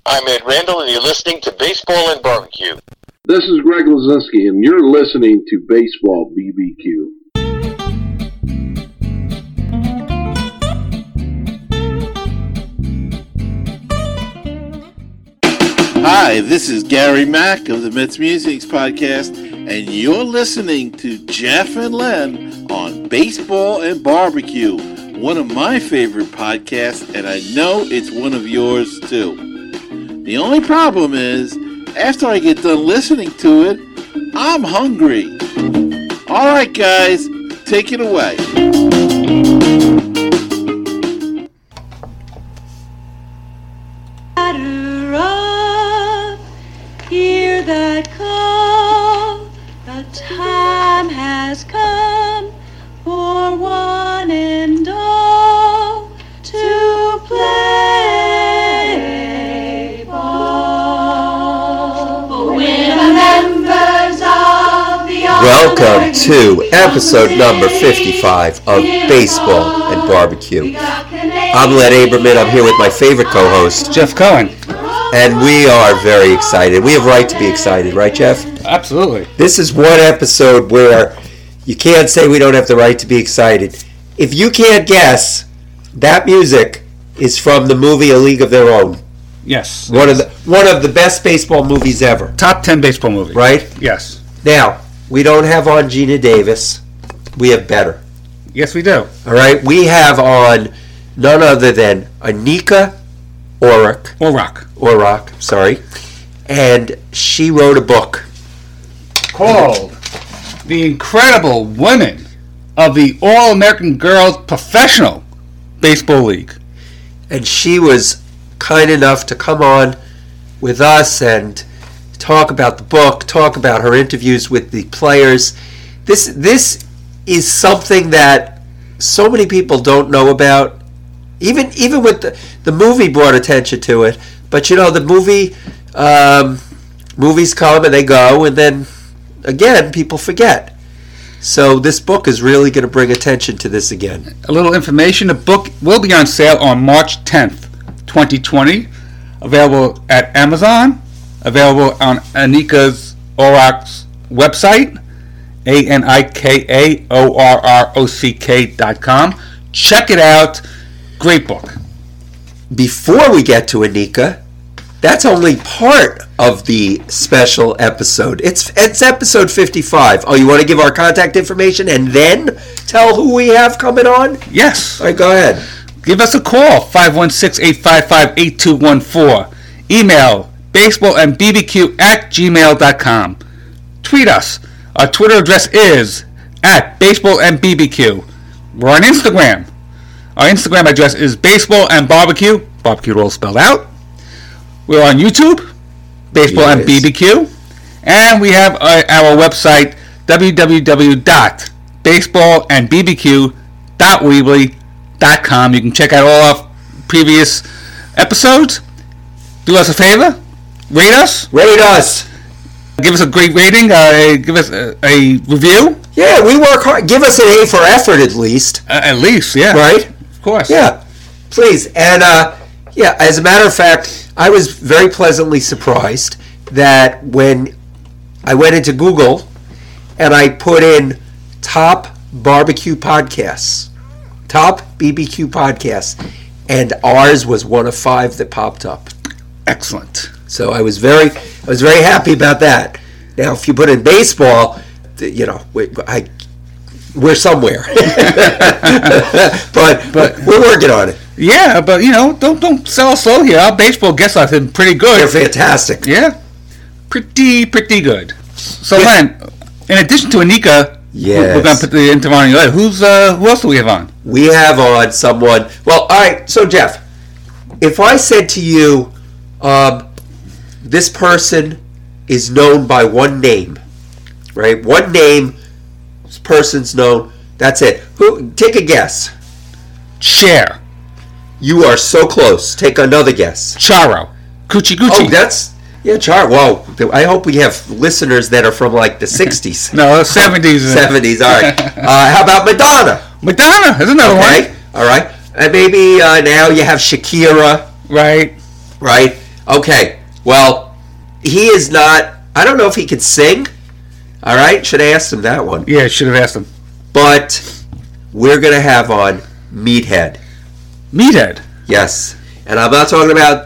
I'm Ed Randall, and you're listening to Baseball and Barbecue. This is Greg Lazinski, and you're listening to Baseball BBQ. Hi, this is Gary Mack of the Mets Musics Podcast, and you're listening to Jeff and Len on Baseball and Barbecue, one of my favorite podcasts, and I know it's one of yours too. The only problem is, after I get done listening to it, I'm hungry. All right, guys, take it away. Hear that call, the time has come for one and all to play ball. We're the members of the Welcome to episode number 55 of Baseball and Barbecue. I'm Len Aberman. I'm here with my favorite co-host, Jeff Cohen. And we are very excited. We have right to be excited, right, Jeff? Absolutely. This is one episode where you can't say we don't have the right to be excited. If you can't guess, that music is from the movie A League of Their Own. Yes. One of the best baseball movies ever. Top 10 baseball movie. Right? Yes. Now, we don't have on Gina Davis. We have better. Yes, we do. All right? We have on none other than Anika Orrock, sorry. And she wrote a book called The Incredible Women of the All-American Girls Professional Baseball League. And she was kind enough to come on with us and talk about the book, talk about her interviews with the players. This is something that so many people don't know about. Even with the movie brought attention to it, but you know the movies come and they go, and then again people forget. So this book is really going to bring attention to this again. A little information: the book will be on sale on March 10th, 2020. Available at Amazon. Available on Anika Orrock's website, ANIKAORROCK.com. Check it out. Great book. Before we get to Anika, that's only part of the special episode. It's episode 55. Oh, you want to give our contact information and then tell who we have coming on? Yes. All right, go ahead. Give us a call, 516-855-8214. Email baseballandbbq@gmail.com. Tweet us. Our Twitter address is @baseballandbbq. We're on Instagram. Our Instagram address is Baseball and Barbecue. Barbecue all spelled out. We're on YouTube, Baseball and BBQ. And we have our website, www.baseballandbbq.weebly.com. You can check out all our previous episodes. Do us a favor. Rate us. Rate us. Give us a great rating. Give us a review. Yeah, we work hard. Give us an A for effort at least. At least, yeah. Right? Of course. Yeah, please. And, as a matter of fact, I was very pleasantly surprised that when I went into Google and I put in top barbecue podcasts, top BBQ podcasts, and ours was one of 5 that popped up. Excellent. So I was very happy about that. Now, if you put in baseball, you know, we're somewhere, but we're working on it. Yeah, but you know, don't sell us slow here. Our baseball guests are pretty good. They're fantastic. Yeah, pretty good. So, Len, in addition to Anika, yes, we're going to put the interview on your list. Who else do we have on? We have on someone. Well, all right. So, Jeff, if I said to you, this person is known by one name, right? One name, this person's known. That's it. Who? Take a guess. Cher. You are so close. Take another guess. Charo. Coochie Coochie. Oh, that's... Yeah, Charo. Whoa. I hope we have listeners that are from like the 60s. No, 70s. 70s, all right. How about Madonna? Madonna. There's another one. All right. And maybe now you have Shakira. Right. Okay, well, he is not, I don't know if he could sing. All right, should have asked him that one. Yeah, should have asked him. But we're going to have on Meathead. Meathead? Yes. And I'm not talking about,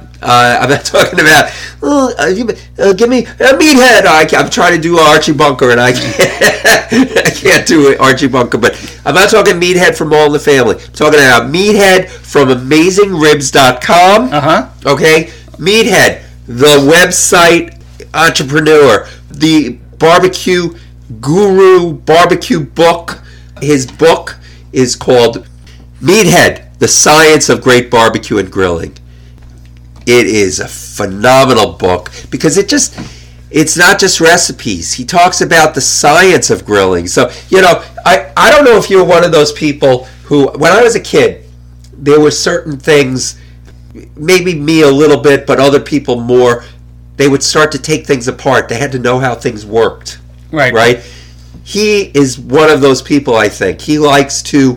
give me a Meathead. I'm trying to do Archie Bunker, and I can't do Archie Bunker. But I'm not talking Meathead from All in the Family. I'm talking about Meathead from AmazingRibs.com. Uh-huh. Okay? Meathead, the website entrepreneur, the barbecue guru, barbecue book. His book is called Meathead, The Science of Great Barbecue and Grilling. It is a phenomenal book because it's not just recipes. He talks about the science of grilling. So, I don't know if you're one of those people who, when I was a kid, there were certain things, maybe me a little bit, but other people more, they would start to take things apart. They had to know how things worked. Right? He is one of those people, I think. He likes to,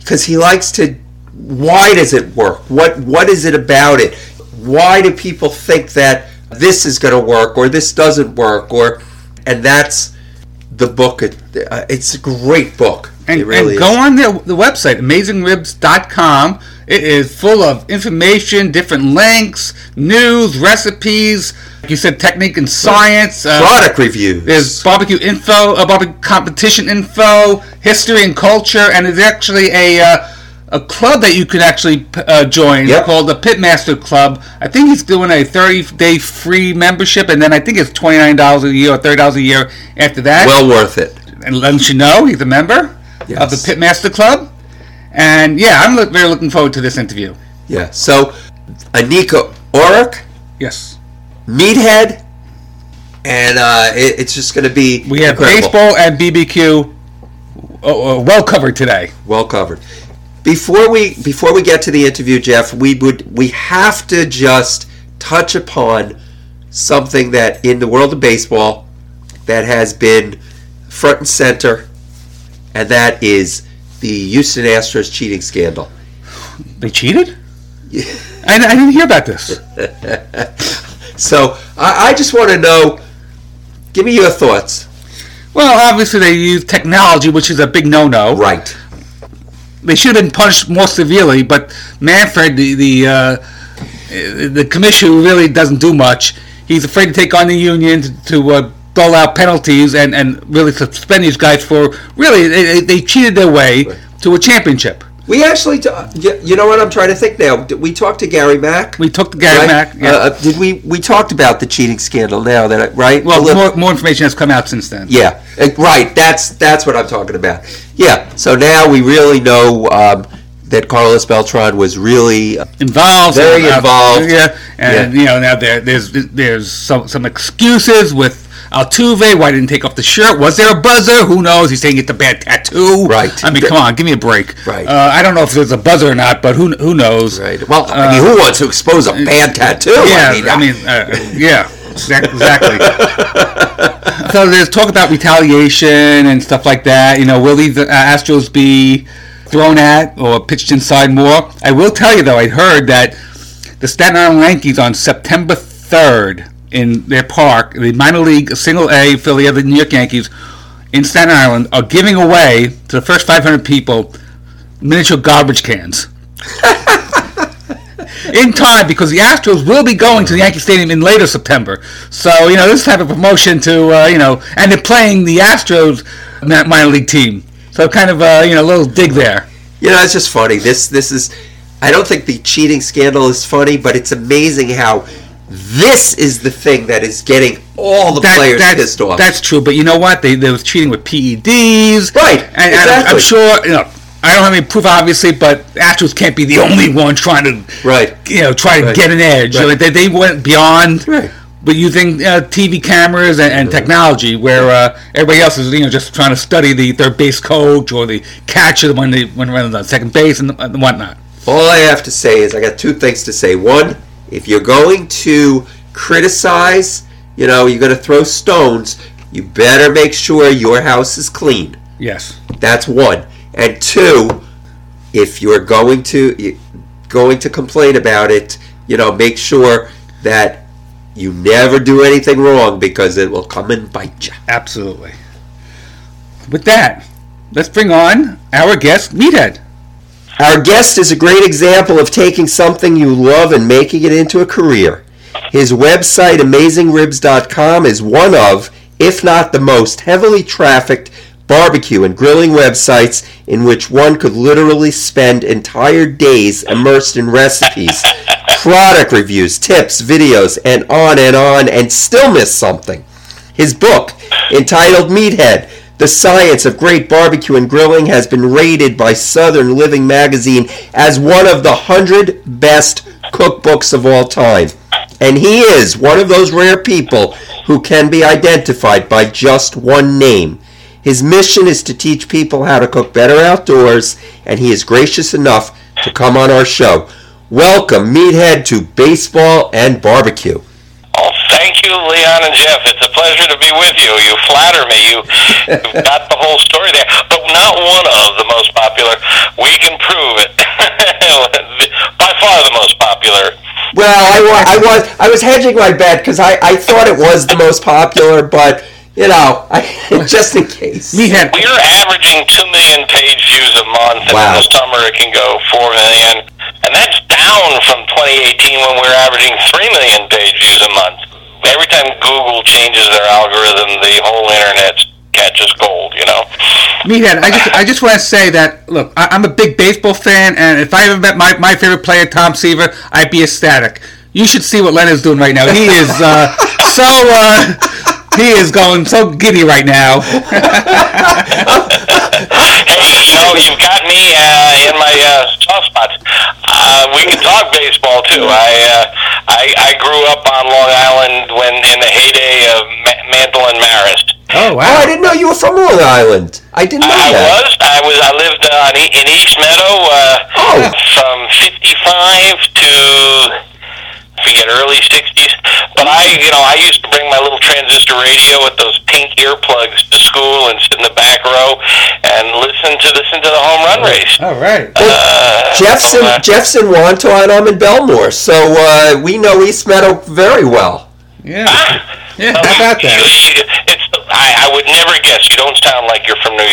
why does it work? What is it about it? Why do people think that this is going to work or this doesn't work? And that's the book. It's a great book. And, it really and go is. on the website, AmazingRibs.com. It is full of information, different links, news, recipes, like you said, technique and science. Product reviews. There's barbecue info, barbecue competition info, history and culture, and there's actually a club that you could actually join called the Pitmaster Club. I think he's doing a 30-day free membership, and then I think it's $29 a year or $30 a year after that. Well worth it. And let you know he's a member of the Pitmaster Club. And yeah, I'm very looking forward to this interview. Yeah. So, Anika Orrick. Yes. Meathead. And it's just going to be We have incredible. baseball and BBQ well covered today. Well covered. Before we get to the interview, Jeff, we have to just touch upon something that in the world of baseball that has been front and center, and that is the Houston Astros cheating scandal. They cheated? I didn't hear about this. So I just want to know, give me your thoughts. Well, obviously they use technology, which is a big no-no. Right. They should have been punished more severely, but Manfred, the commissioner, who really doesn't do much, he's afraid to take on the union to dole out penalties and really suspend these guys for, really, they cheated their way to a championship. We actually, you know what I'm trying to think now. We talked to Gary Mack. We talked to Gary Mack. Yeah. Did we talked about the cheating scandal now? Right? Well, more information has come out since then. Yeah, right. That's what I'm talking about. Yeah. So now we really know that Carlos Beltran was really involved, very involved. Yeah, and now there's some excuses with Altuve. Why didn't he take off the shirt? Was there a buzzer? Who knows? He's saying it's a bad tattoo. Right. I mean, come on, give me a break. Right. I don't know if there's a buzzer or not, but who knows? Right. Well, who wants to expose a bad tattoo? Yeah. Yeah. Exactly. So there's talk about retaliation and stuff like that. Will the Astros be thrown at or pitched inside more? I will tell you though, I heard that the Staten Island Yankees on September 3rd. In their park, the minor league single A affiliate of the New York Yankees in Staten Island are giving away to the first 500 people miniature garbage cans. In time, because the Astros will be going to the Yankee Stadium in later September. So, this type of promotion to, and they're playing the Astros minor league team. So kind of, a little dig there. It's just funny. This is, I don't think the cheating scandal is funny, but it's amazing how this is the thing that is getting all the players pissed off. That's true, but you know what? They was cheating with PEDs. Right, and exactly. I'm sure, I don't have any proof, obviously, but Astros can't be the only one trying to, try to get an edge. Right. They went beyond, right. But using TV cameras and technology, where everybody else is, just trying to study the third base coach or the catcher when running on second base and whatnot. All I have to say is I got two things to say. One, if you're going to criticize, you're going to throw stones, you better make sure your house is clean. Yes. That's one. And two, if you're going to complain about it, make sure that you never do anything wrong because it will come and bite you. Absolutely. With that, let's bring on our guest, Meathead. Our guest is a great example of taking something you love and making it into a career. His website, AmazingRibs.com, is one of, if not the most, heavily trafficked barbecue and grilling websites in which one could literally spend entire days immersed in recipes, product reviews, tips, videos, and still miss something. His book, entitled Meathead, The Science of Great Barbecue and Grilling, has been rated by Southern Living Magazine as one of the 100 best cookbooks of all time. And he is one of those rare people who can be identified by just one name. His mission is to teach people how to cook better outdoors, and he is gracious enough to come on our show. Welcome, Meathead, to Baseball and Barbecue. Oh, thank you, Leon and Jeff. It's a pleasure to be with you. You flatter me. You've got the whole story there, but not one of the most popular. We can prove it. By far the most popular. Well, I was hedging my bet because I thought it was the most popular, but just in case. We're averaging 2 million page views a month, and wow. in the summer it can go 4 million, and that's down from 2018 when we were averaging 3 million page views a month. Every time Google changes their algorithm, the whole internet catches gold, Meathead, I just want to say that, look, I'm a big baseball fan, and if I ever met my favorite player, Tom Seaver, I'd be ecstatic. You should see what Len is doing right now. He is he is going so giddy right now. Hey, you've got me in my soft spots. We can talk baseball too. I grew up on Long Island when in the heyday of Mantle and Marist. Oh wow! Oh, I didn't know you were from Long Island. I didn't know that. I lived in East Meadow from 55 to early 60s. But I used to bring my little transistor radio with those pink earplugs to school and sit in the back row and listen to the home run race. All right. Jeff's in Wonton. I'm in Belmore, so we know East Meadow very well. Yeah. Yeah. How about that? I would never guess. You don't sound like you're from New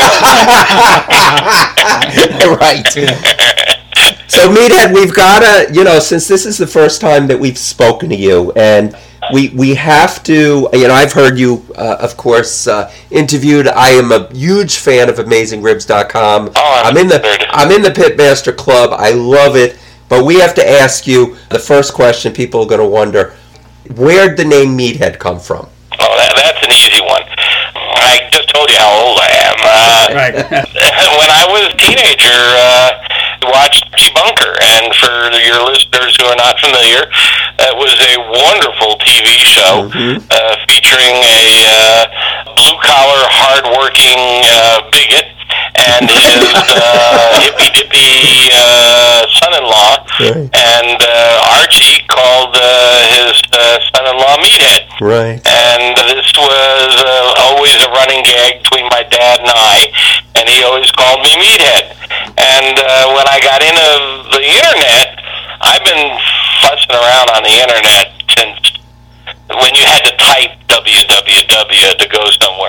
York. Right. So, Meathead, we've got to, since this is the first time that we've spoken to you, and we have to, I've heard you, of course, interviewed. I am a huge fan of AmazingRibs.com. I'm in the Pitmaster Club. I love it. But we have to ask you the first question. People are going to wonder, where'd the name Meathead come from? Oh, that's an easy one. I just told you how old I am. Right. When I was a teenager, I watched Bunker, and for your listeners who are not familiar, it was a wonderful TV show featuring a blue-collar, hard-working bigot and his hippy-dippy son-in-law, and Archie called his son-in-law Meathead. Right. And this was always a running gag between my dad and I, and he always called me Meathead. And when I got into the internet, I've been fussing around on the internet since when you had to type www to go somewhere.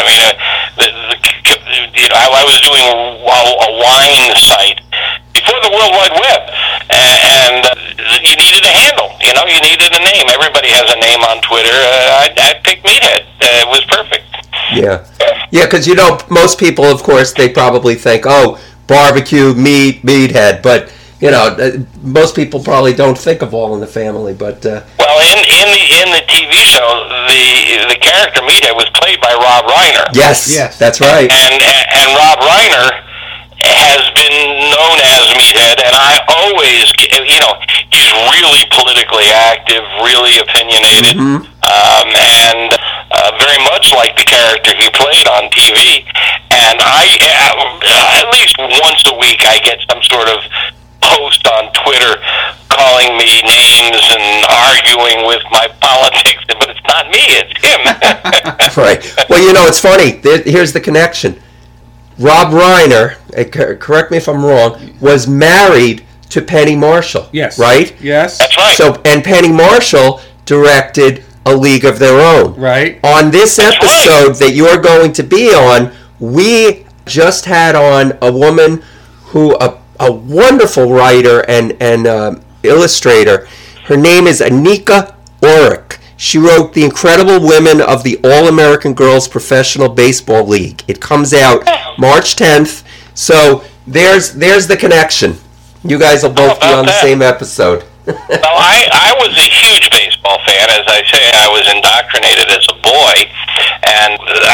I was doing a wine site before the World Wide Web, and you needed a handle. You needed a name. Everybody has a name on Twitter. I picked Meathead. It was perfect. Yeah, because most people, of course, they probably think, barbecue, Meathead, but most people probably don't think of All in the Family. But well, in the TV show, the character Meathead was played by Rob Reiner. Yes, that's right. And Rob Reiner has been known as Meathead, and I always, he's really politically active, really opinionated, and very much like the character he played on TV. And at least once a week, I get some sort of post on Twitter calling me names and arguing with my politics, but it's not me, it's him. Right. Well, it's funny. Here's the connection. Rob Reiner, correct me if I'm wrong, was married to Penny Marshall. Yes. Right? Yes. That's right. So, and Penny Marshall directed a league of their own. Right. On this episode that you're going to be on, we just had on a woman who, a wonderful writer and illustrator. Her name is Anika Orrick. She wrote The Incredible Women of the All-American Girls Professional Baseball League. It comes out March 10th. So there's the connection. You guys will both be on the same episode. Well, I was a huge baseball fan. As I say, I was indoctrinated as a boy, and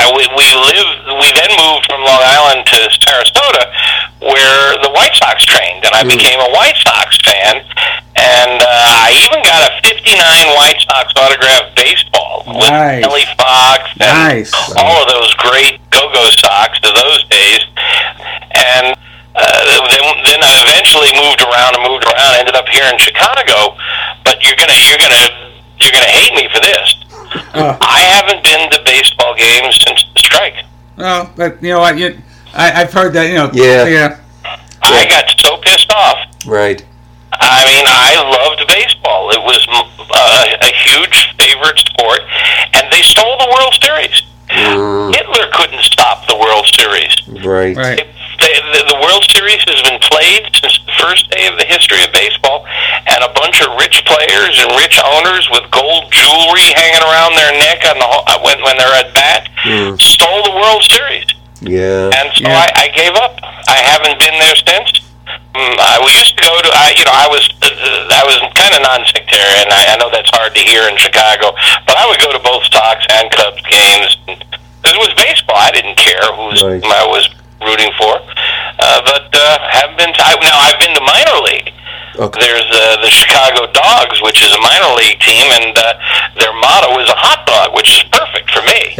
we then moved from Long Island to Sarasota, where the White Sox trained, and I became a White Sox fan, and I even got a '59 White Sox autographed baseball with Ellie Fox and all of those great go-go Sox of those days, and then I eventually moved around, ended up here in Chicago. But you're gonna hate me for this. I haven't been to baseball games since the strike. Oh, but you know what? I've heard that. Yeah. I got so pissed off. Right. I mean, I loved baseball. It was a huge favorite sport, and they stole the World Series. Hitler couldn't stop the World Series. Right. The World Series has been played since the first day of the history of baseball, and a bunch of rich players and rich owners with gold jewelry hanging around their neck when they're at bat stole the World Series. Yeah. And so I gave up. I haven't been there since. We used to go to. I was kind of non-sectarian. I know that's hard to hear in Chicago, but I would go to both Sox and Cubs games. It was baseball. I didn't care whom I was rooting for, but haven't been. Now I've been to minor league. Okay. There's the Chicago Dogs, which is a minor league team, and their motto is a hot dog, which is perfect for me.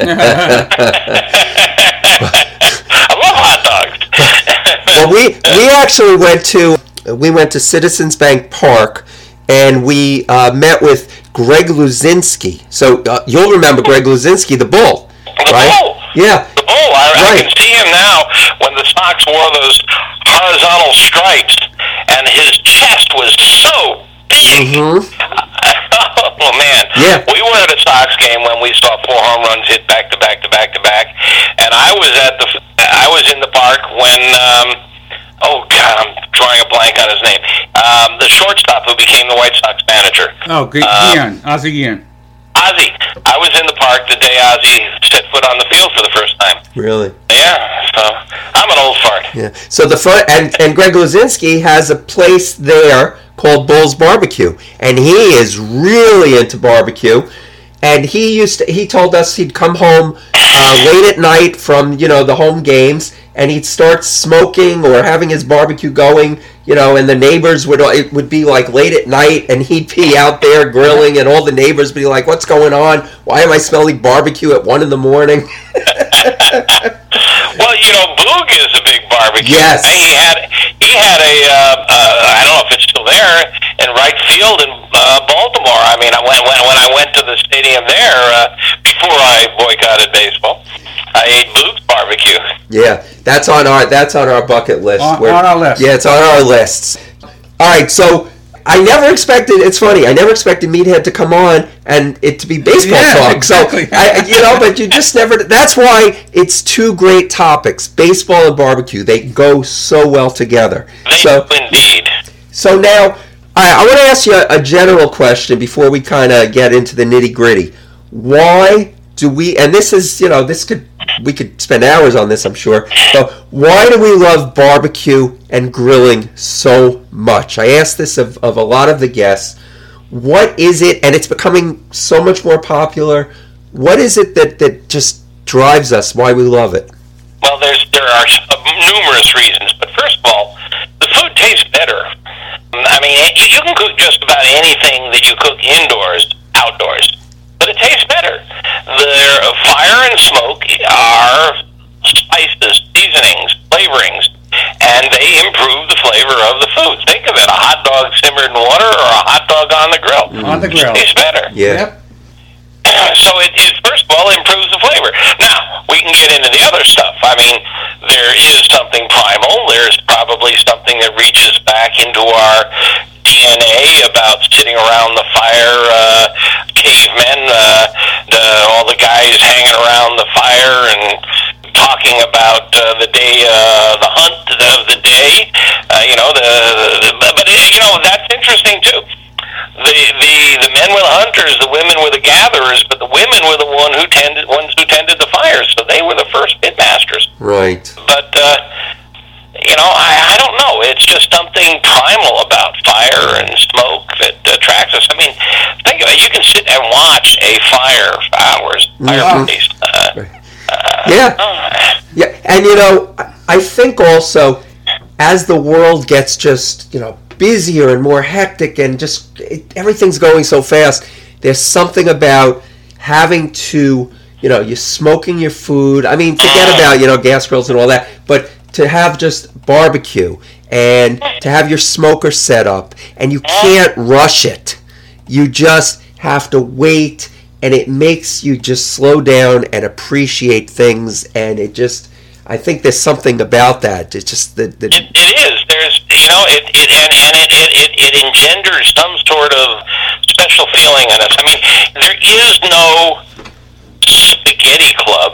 I love hot dogs. Well, we actually went to Citizens Bank Park, and we met with Greg Luzinski. So you'll remember Greg Luzinski, the Bull. The Bull. Yeah. The Bull. I can see him now when the Sox wore those horizontal stripes, and his chest was so big. Oh, man. Yeah. We were at a Sox game when we saw 4 home runs hit back to back to back to back, and I was in the park when oh God, I'm drawing a blank on his name. The shortstop who became the White Sox manager. Oh, Guillen, Ozzie Guillen. Ozzie. I was in the park the day Ozzie set foot on the field for the first time. Really? Yeah. So I'm an old fart. Yeah. So and Greg Luzinski has a place there called Bull's Barbecue, and he is really into barbecue. And he told us he'd come home late at night from the home games, and he'd start smoking or having his barbecue going, and the neighbors it would be like late at night, and he'd be out there grilling, and all the neighbors would be like, "What's going on? Why am I smelling barbecue at 1 a.m?" Well, Boog is a big barbecue. Yes. He had a I don't know if it's still there in right field in Baltimore. I mean, when I went to the stadium there before I boycotted baseball, I ate Boog's barbecue. Yeah, that's on our bucket list. On our list. Yeah, it's on our lists. All right, so I never expected Meathead to come on and it to be baseball talk. Exactly. So but you just never. That's why it's 2 great topics: baseball and barbecue. They go so well together. They do indeed. So now I want to ask you a general question before we kind of get into the nitty gritty. Why do we? And this is we could spend hours on this, I'm sure. But why do we love barbecue and grilling so much? I asked this of a lot of the guests. What is it? And it's becoming so much more popular. What is it that just drives us? Why we love it? Well, there are numerous reasons. But first of all, the food tastes better. I mean, you can cook just about anything that you cook indoors, outdoors. But it tastes better. Their fire and smoke are spices, seasonings, flavorings, and they improve the flavor of the food. Think of it, a hot dog simmered in water or a hot dog on the grill. On the grill. It tastes better. Yeah. Yep. So it first of all improves the flavor. Now, we can get into the other stuff. I mean, there is something primal. There's probably something that reaches back into our DNA about sitting around the fire, cavemen about the day, the hunt of the day. But that's interesting too. The men were the hunters, the women were the gatherers, but the women were the ones who tended the fires, so they were the first pitmasters. Right. But I don't know. It's just something primal about fire and smoke that attracts us. I mean, think about it. You can sit and watch a fire for hours. Fire parties. Yeah, and I think also as the world gets just busier and more hectic and just everything's going so fast, there's something about having to you're smoking your food. I mean, forget about gas grills and all that, but to have just barbecue and to have your smoker set up, and you can't rush it. You just have to wait, and it makes you just slow down and appreciate things, and I think there's something about that. It's just It is. There's, it engenders some sort of special feeling in us. I mean, there is no spaghetti club.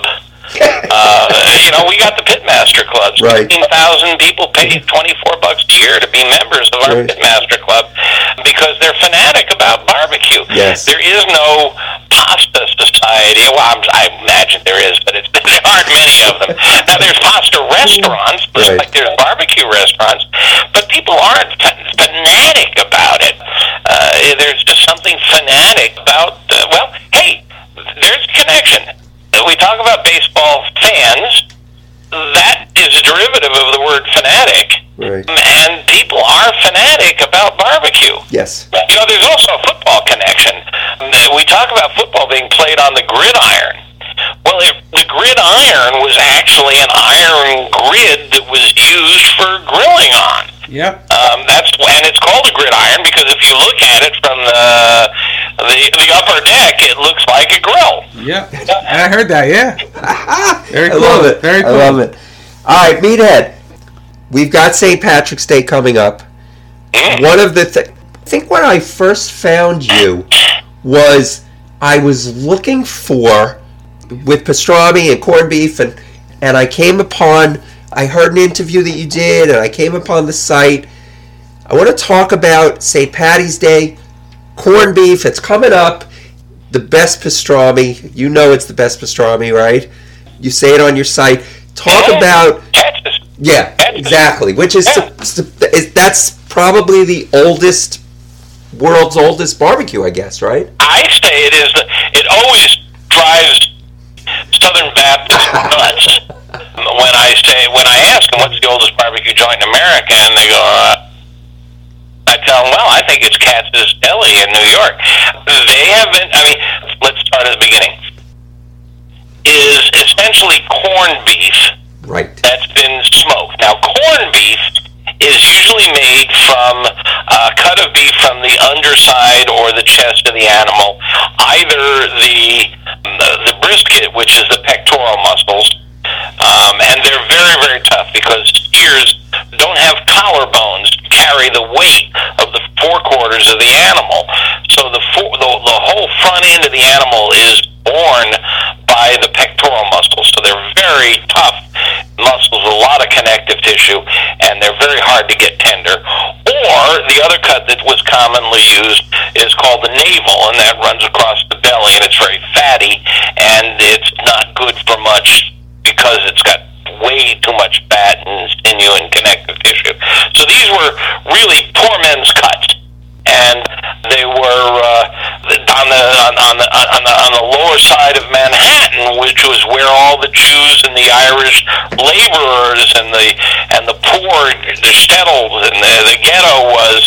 We got the Pitmaster clubs. Right. 15,000 people pay $24 a year to be members of our Pitmaster club because they're fanatic about barbecue. Yes. There is no pasta society. Well, I imagine there is, but there aren't many of them. Now, there's pasta restaurants, just like there's barbecue restaurants, but people aren't fanatic about it. There's just something fanatic about, hey, there's a connection. We talk about baseball fans. That is a derivative of the word fanatic. Right. And people are fanatic about barbecue. Yes. There's also a football connection. We talk about football being played on the gridiron. Well, the gridiron was actually an iron grid that was used for grilling on. Yep. And it's called a gridiron because if you look at it from the upper deck, it looks like a grill. Yep. I heard that. Yeah. Very cool. I love it. Very cool. I love it. All right, Meathead. We've got St. Patrick's Day coming up. One of the I think when I first found you was I was looking for with pastrami and corned beef, and I I heard an interview that you did, and I came upon the site. I want to talk about St. Patty's Day, corned beef. It's coming up. The best pastrami. It's the best pastrami, right? You say it on your site. Talk about... Yeah, exactly. Which is that's probably the world's oldest barbecue, I guess, right? I say it always drives Southern Baptists nuts when I ask them what's the oldest barbecue joint in America, and they go, I tell them, I think it's Katz's Deli in New York. They have been, let's start at the beginning. Is essentially corned beef. Right. That's been smoked. Now, corned beef is usually made from a cut of beef from the underside or the chest of the animal, either the brisket, which is the pectoral muscles, and they're very, very tough because steers don't have collarbones to carry the weight of the forequarters of the animal. So the whole front end of the animal is borne by the pectoral muscles. So they're very tough muscles with a lot of connective tissue, and they're very hard to get tender. Or the other cut that was commonly used is called the navel, and that runs across the belly, and it's very fatty, and it's not good for much because it's got way too much fat and sinew and connective tissue. So these were really poor men's cuts, and they were on the lower side of Manhattan, which was where all the Jews and the Irish laborers and the poor, the shtetls and the ghetto was,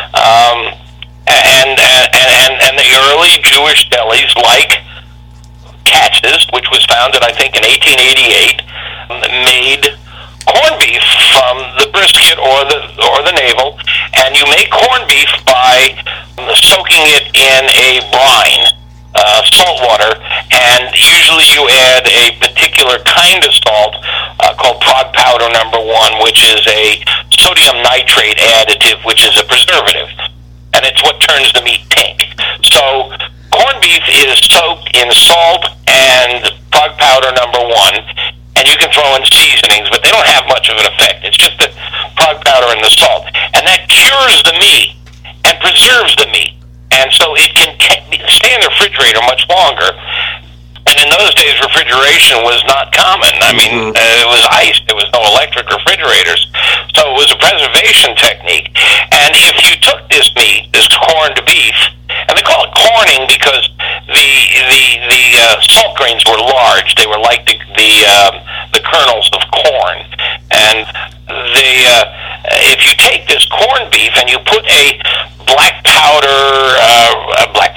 and the early Jewish delis like Katz's, which was founded, I think, in 1888, made corned beef from the brisket or the navel, and you make corned beef by soaking it in a brine, salt water, and usually you add a particular kind of salt called Prague powder No. 1, which is a sodium nitrate additive, which is a preservative, and it's what turns the meat pink. So corned beef is soaked in salt and Prague powder No. 1, and and you can throw in seasonings, but they don't have much of an effect. It's just the prog powder and the salt. And that cures the meat and preserves the meat. And so it can stay in the refrigerator much longer. And in those days, refrigeration was not common. I mean, it was ice. There was no electric refrigerators. So it was a preservation technique. And if you took this meat, this corned beef, and they call it corning because the salt grains were large. They were like the kernels of corn. And if you take this corned beef and you put a black pepper, black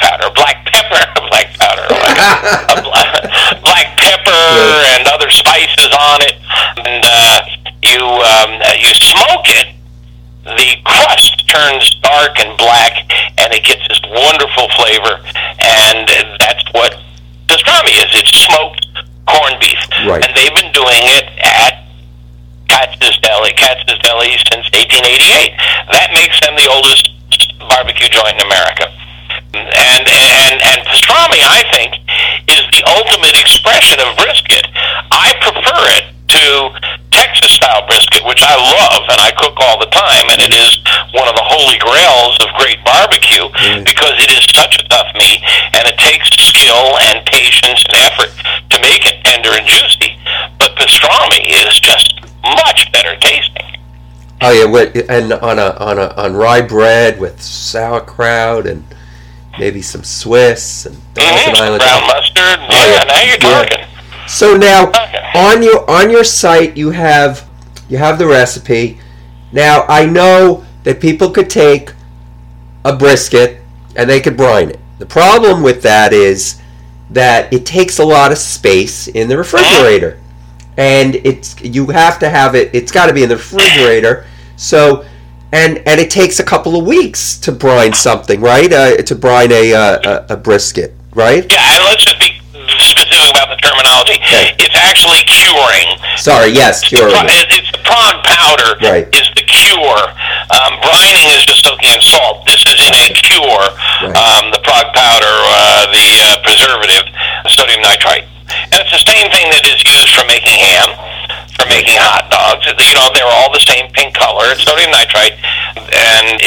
pepper and other spices on it, and you smoke it, the crust turns dark and black, and it gets this wonderful flavor, and that's what pastrami is. It's smoked corned beef. Right. And they've been doing it at Katz's Deli since 1888. That makes them the oldest barbecue joint in America. And pastrami, I think, is the ultimate expression of brisket. I prefer it to Texas-style brisket, which I love and I cook all the time, and it is one of the holy grails of great barbecue because it is such a tough meat, and it takes skill and patience and effort to make it tender and juicy. But pastrami is just much better tasting. Oh yeah, and on rye bread with sauerkraut and maybe some Swiss and Island brown mustard. Yeah, now you're talking. So now on your site you have the recipe. Now I know that people could take a brisket and they could brine it. The problem with that is that it takes a lot of space in the refrigerator. And you have to have it. It's got to be in the refrigerator. So, and it takes a couple of weeks to brine something, right? To brine a brisket, right? Yeah, let's just be specific about the terminology. Okay. It's actually curing. Sorry, yes, curing. It's the prog powder is the cure. Brining is just soaking in salt. This is in a cure. Right. The prog powder, the preservative, sodium nitrite. And it's the same thing that is used for making ham, for making hot dogs. You know, they're all the same pink color. It's sodium nitrite, and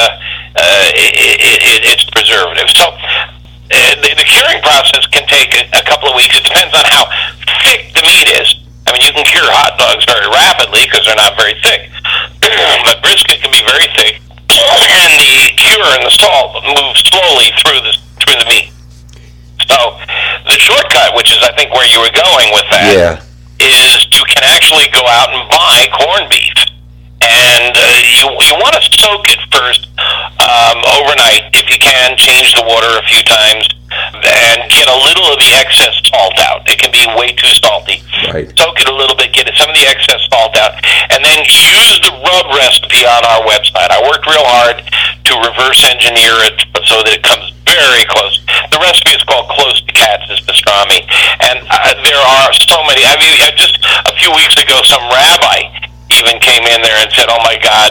it's preservative. So the curing process can take a couple of weeks. It depends on how thick the meat is. I mean, you can cure hot dogs very rapidly because they're not very thick, but brisket can be very thick, and the cure and the salt move slowly through the meat. So the shortcut, which is I think where you were going with that, is you can actually go out and buy corned beef, and you want to soak it first overnight if you can. Change the water a few times and get a little of the excess salt out. It can be way too salty. Right. Soak it a little bit, get some of the excess salt out, and then use the rub recipe on our website. I worked real hard to reverse engineer it so that it comes very close. The recipe is called Close to Katz's Pastrami, and there are so many. I mean, just a few weeks ago, some rabbi even came in there and said, "Oh my God,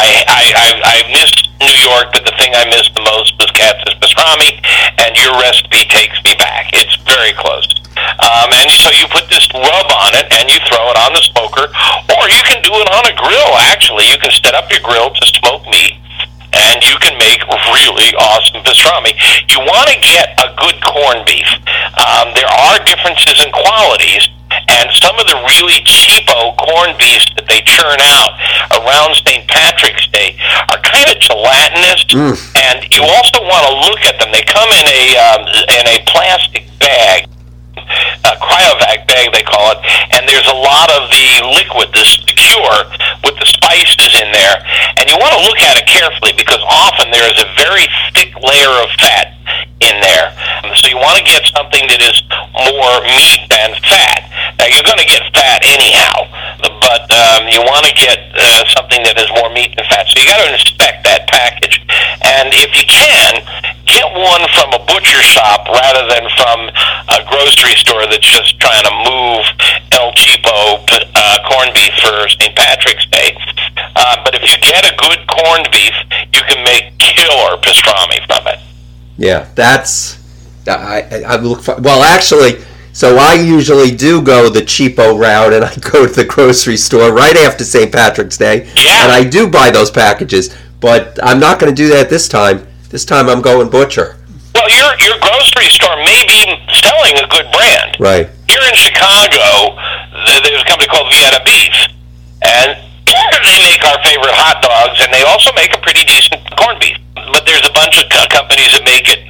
I missed New York, but the thing I missed the most was Katz's Pastrami, and your recipe takes me back. It's very close." And so you put this rub on it, and you throw it on the smoker, or you can do it on a grill. Actually, you can set up your grill to smoke meat, and you can make really awesome pastrami. You want to get a good corned beef. There are differences in qualities, and some of the really cheapo corned beefs that they churn out around St. Patrick's Day are kind of gelatinous, and you also want to look at them. They come in a plastic bag, a cryovac bag they call it, and there's a lot of the liquid, the cure, with the spices in there, and you want to look at it carefully because often there is a very thick layer of fat in there. So you want to get something that is more meat than fat. Now you're going to get fat anyhow, but you want to get something that is more meat than fat. So you got to inspect that package, and if you can, get one from a butcher shop rather than from a grocery store that's just trying to move El Cheapo corned beef for St. Patrick's Day. But if you get a good corned beef, you can make killer pastrami from it. Yeah, that's I look for. Well, actually, So I usually do go the cheapo route, and I go to the grocery store right after St. Patrick's Day, and I do buy those packages. But I'm not going to do that this time. This time I'm going butcher. Well, your grocery store may be selling a good brand. Right. Here in Chicago, there's a company called Vienna Beef, and they make our favorite hot dogs, and they also make a pretty decent corned beef. But there's a bunch of companies that make it.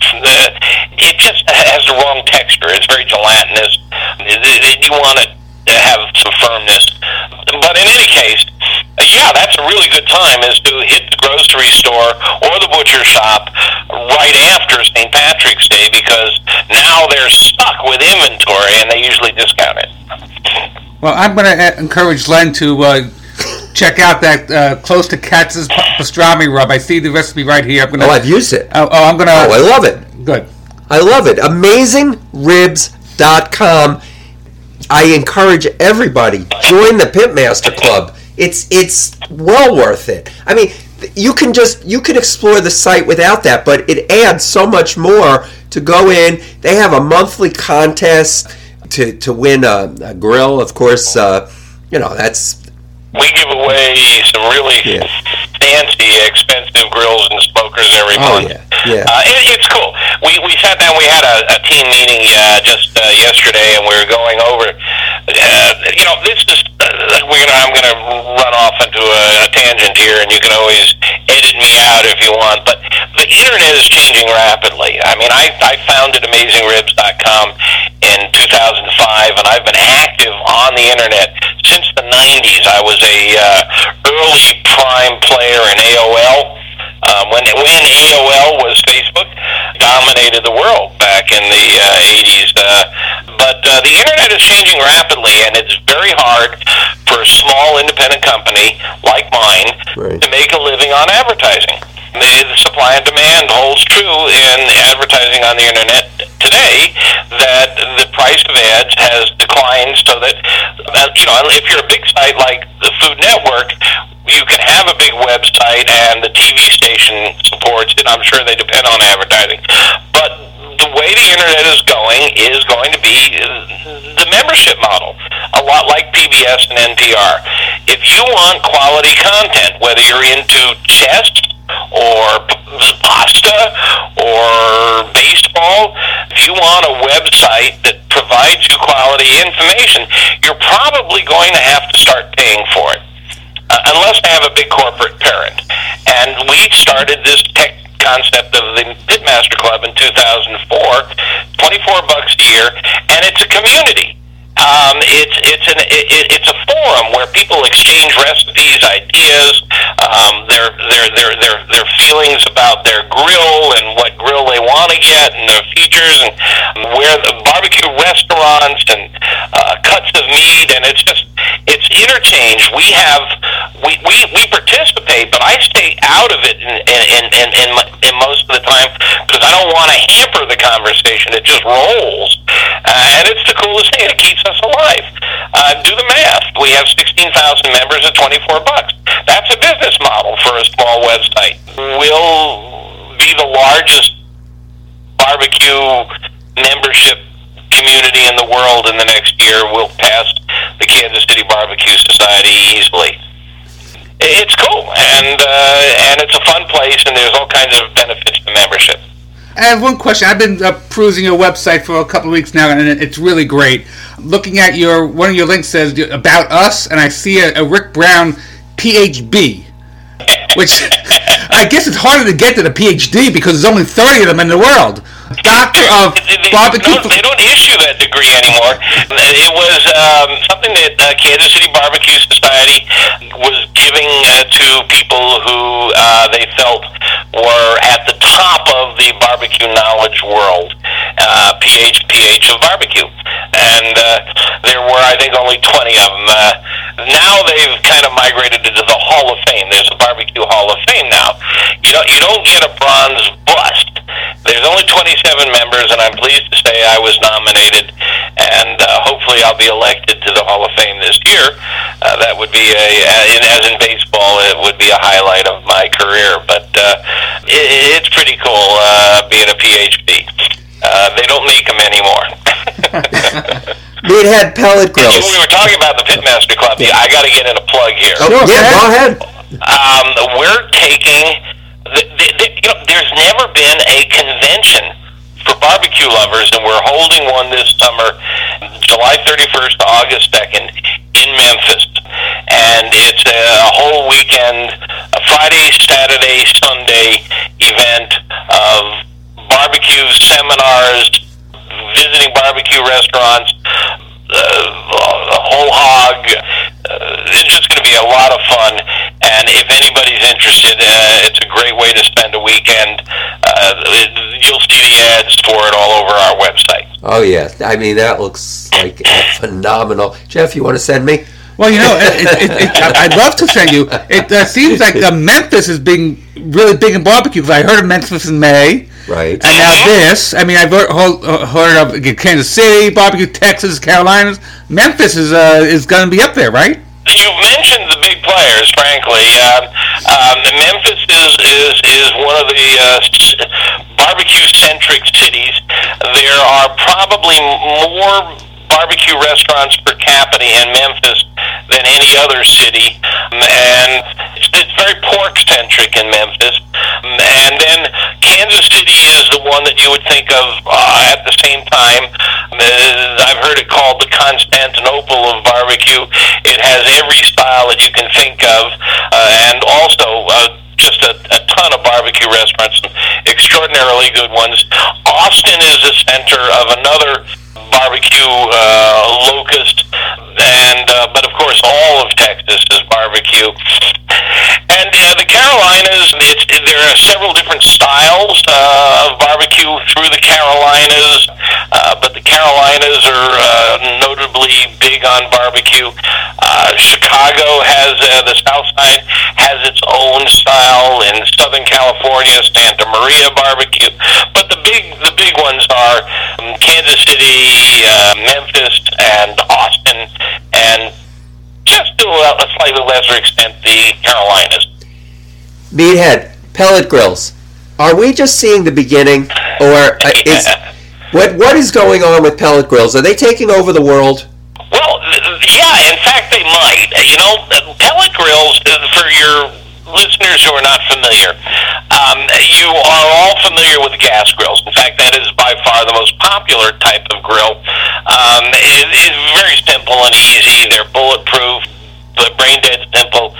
It just has the wrong texture. It's very gelatinous. You want it to have some firmness. But in any case, yeah, that's a really good time is to hit the grocery store or the butcher shop right after St. Patrick's Day, because now they're stuck with inventory and they usually discount it. Well, I'm going to encourage Len to check out that Close to Katz's pastrami rub. I see the recipe right here. I've used it. I'm going to... Oh, I love it. Good. I love it. AmazingRibs.com. I encourage everybody, join the Pitmaster Club. It's well worth it. I mean, you can explore the site without that, but it adds so much more to go in. They have a monthly contest to win a grill. Of course, that's... We give away some really fancy, expensive grills and smokers every month. It's cool. We sat down. We had a team meeting just yesterday, and we were going over. This is. I'm going to run off into a tangent here, and you can always edit me out if you want. But the internet is changing rapidly. I mean, I founded AmazingRibs.com in 2005, and I've been active on the internet since the 90s. I was a early prime player in AOL. When AOL was Facebook, dominated the world back in the 80s. But the internet is changing rapidly, and it's very hard for a small independent company like mine to make a living on advertising. The supply and demand holds true in advertising on the internet today, that the price of ads has declined so that, if you're a big site like the Food Network, you can have a big website and the TV station supports it. I'm sure they depend on advertising. But the way the internet is going to be the membership model, a lot like PBS and NPR. If you want quality content, whether you're into chess or pasta or baseball, if you want a website that provides you quality information, you're probably going to have to start paying for it. Unless they have a big corporate parent. And we started this tech concept of the Pitmaster Club in 2004, $24 a year, and it's a community. It's a forum where people exchange recipes, ideas, their feelings about their grill and what grill they want to get, and their features, and where the barbecue restaurants and cuts of meat, and it's interchange. We participate, but I stay out of it in most of the time because I don't want to hamper the conversation. It just rolls, and it's the coolest thing. It keeps us alive. Do the math. We have 16,000 members at $24. That's a business model for a small website. We'll be the largest barbecue membership community in the world in the next year. We'll pass the Kansas City Barbecue Society easily. It's cool, and it's a fun place, and there's all kinds of benefits to membership. I have one question. I've been perusing your website for a couple of weeks now, and it's really great. Looking at one of your links says About Us, and I see a Rick Brown PhD, which I guess it's harder to get to the PhD because there's only 30 of them in the world. Doctor of Barbecue. They don't issue that degree anymore. It was something that Kansas City Barbecue Society was giving to people who they felt were at the top of the barbecue knowledge world, PH of barbecue. And there were, I think, only 20 of them. Now they've kind of migrated into the Hall of Fame. There's a Barbecue Hall of Fame now. You don't get a bronze bust. There's only 27 members, and I'm pleased to say I was nominated, and hopefully I'll be elected to the Hall of Fame this year. That would be as in baseball, it would be a highlight of my career, but it's pretty cool being a PhD. They don't make them anymore. Meathead Pellet Grills. We were talking about the Pitmaster Club. I got to get in a plug here. Oh, Sure, yeah, go ahead. We're taking. There's never been a convention for barbecue lovers, and we're holding one this summer, July 31st to August 2nd, in Memphis. And it's a whole weekend, a Friday, Saturday, Sunday event of barbecue seminars, visiting barbecue restaurants, whole hog. It's just going to be a lot of fun, and if anybody's interested, it's a great way to spend a weekend. You'll see the ads for it all over our website. Oh, yeah. I mean, that looks like a phenomenal. Jeff, you want to send me? Well, I'd love to send you. It seems like Memphis is being really big in barbecue, because I heard of Memphis in May. Right. And now this. I mean, I've heard of Kansas City, barbecue, Texas, Carolinas. Memphis is going to be up there, right? You mentioned the big players, frankly. Memphis is one of the barbecue-centric cities. There are probably more barbecue restaurants per capita in Memphis than any other city, and it's very pork-centric in Memphis. And then Kansas City is the one that you would think of at the same time. I've heard it called the Constantinople of barbecue. It has every style that you can think of, and also just a ton of barbecue restaurants, extraordinarily good ones. Austin is the center of another barbecue locust, and but of course all of Texas is barbecue. And the Carolinas, there are several different styles of barbecue through the Carolinas, but the Carolinas are notably big on barbecue. Chicago has, the South Side has its own style. In Southern California, Santa Maria barbecue. But the big ones are Kansas City, Memphis, and Austin, and just to a slightly lesser extent, the Carolinas. Meathead Pellet Grills. Are we just seeing the beginning, or what is going on with pellet grills? Are they taking over the world? Well, yeah, in fact they might. Pellet grills, for your listeners who are not familiar, you are all familiar with gas grills. In fact, that is by far the most popular type of grill. It's very simple and easy. They're bulletproof, brain dead simple.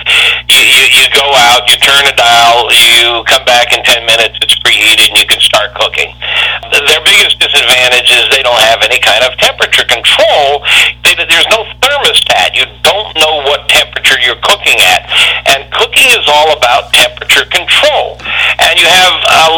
You go out, you turn a dial, you come back in 10 minutes, it's preheated, and you can start cooking. Their biggest disadvantage is they don't have any kind of temperature control. There's no thermostat. You don't know what temperature you're cooking at. And cooking is all about temperature control. And you have,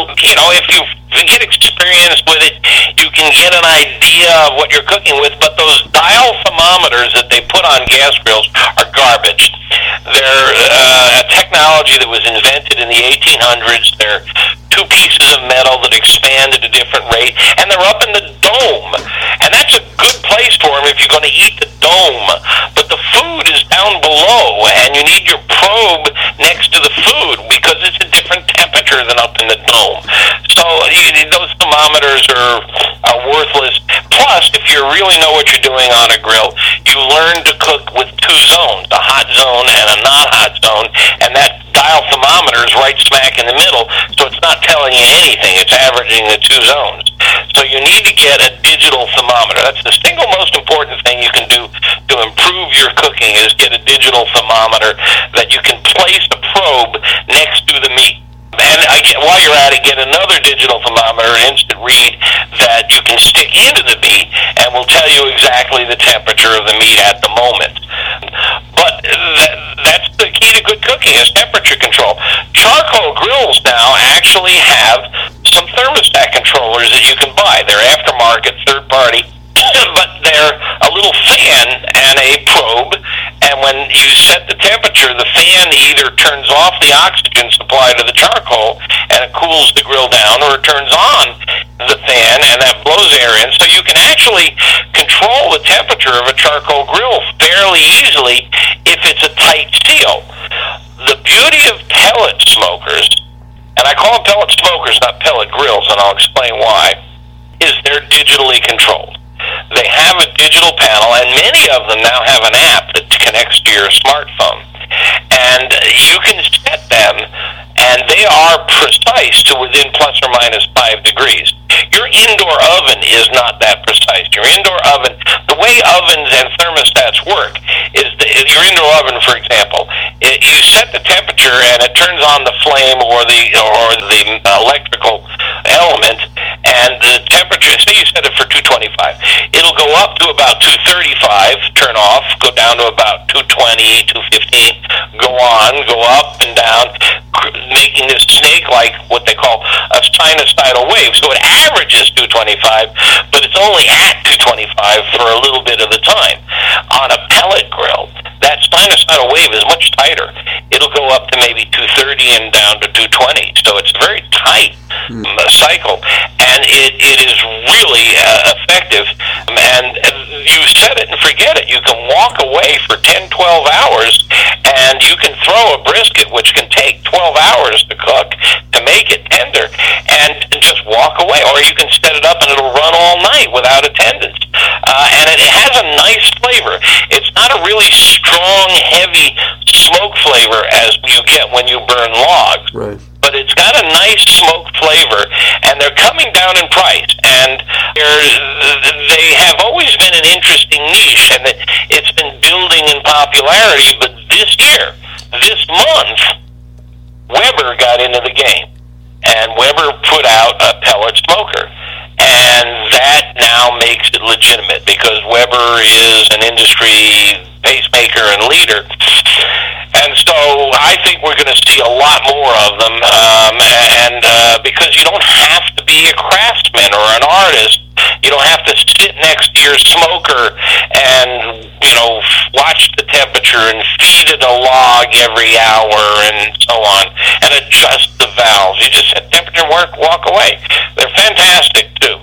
if you get experienced with it, you can get an idea of what you're cooking with, but those dial thermometers that they put on gas grills are garbage. They're a technology that was invented in the 1800s. They're two pieces of metal that expand at a different rate, and they're up in the dome. And that's a good place for them if you're going to eat the dome. But the food is down below, and you need your probe next to the food because it's a different temperature than up in the dome. So those thermometers are worthless. Plus, if you really know what you're doing on a grill, you learn to cook with two zones, a hot zone and a non-hot zone, and that dial thermometer is right smack in the middle, so it's not telling you anything. It's averaging the two zones. So you need to get a digital thermometer. That's the single most important thing you can do to improve your cooking, is get a digital thermometer that you can place a probe next to the meat. And while you're at it, get another digital thermometer, instant read, that you can stick into the meat and will tell you exactly the temperature of the meat at the moment. But that's the key to good cooking, is temperature control. Charcoal grills now actually have some thermostat controllers that you can buy. They're aftermarket, third party, but they're a little fan and a probe, and when you set the temperature, the fan either turns off the oxygen supply to the charcoal and it cools the grill down, or it turns on the fan and that blows air in. So you can actually control the temperature of a charcoal grill fairly easily if it's a tight seal. The beauty of pellet smokers, and I call them pellet smokers, not pellet grills, and I'll explain why, is they're digitally controlled. They digital panel, and many of them now have an app that connects to your smartphone. And you can set them, and they are precise to within plus or minus 5 degrees. Your indoor oven is not that precise. Your indoor oven, the way ovens and thermostats work, is your indoor oven, for example, you set the temperature and it turns on the flame or the electrical element, and the temperature, say you set it for 225, it'll go up to about 235, turn off, go down to about 220, 215, go on, go up and down, making this snake-like, what they call a sinusoidal wave. So it averages 225, but it's only at 225 for a little bit of the time. On a pellet grill, that sinusoidal wave is much tighter. It'll go up to maybe 230 and down to 220. So it's a very tight cycle, and it is really effective. And you set it and forget it. You can walk away for 10, 12 hours, and you can throw a brisket, which can take 12 hours to cook, to make it tender, and just walk away. Or you can set it up and it'll run all night without attendance. And it has a nice flavor. It's not a really strong, heavy smoke flavor as you get when you burn logs. Right. But it's got a nice smoke flavor, and they're coming down in price. And they have always been an interesting niche, and it's been building in popularity. But this month, Weber got into the game, and Weber put out a pellet smoker. And that now makes it legitimate, because Weber is an industry pacemaker and leader. And so I think we're going to see a lot more of them, because you don't have to be a craftsman or an artist. You don't have to sit next to your smoker and, watch the temperature and feed it a log every hour and so on, and adjust the valves. You just set temperature, walk away. They're fantastic, too.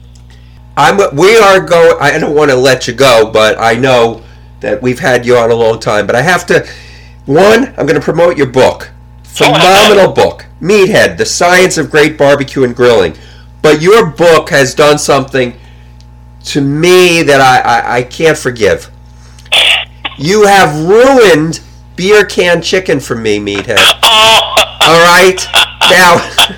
We are going. I don't want to let you go, but I know that we've had you on a long time. But I have to. One, I'm going to promote your book. Phenomenal book, Meathead: The Science of Great Barbecue and Grilling. But your book has done something to me that I can't forgive. You have ruined beer can chicken for me, Meathead. All right? Now,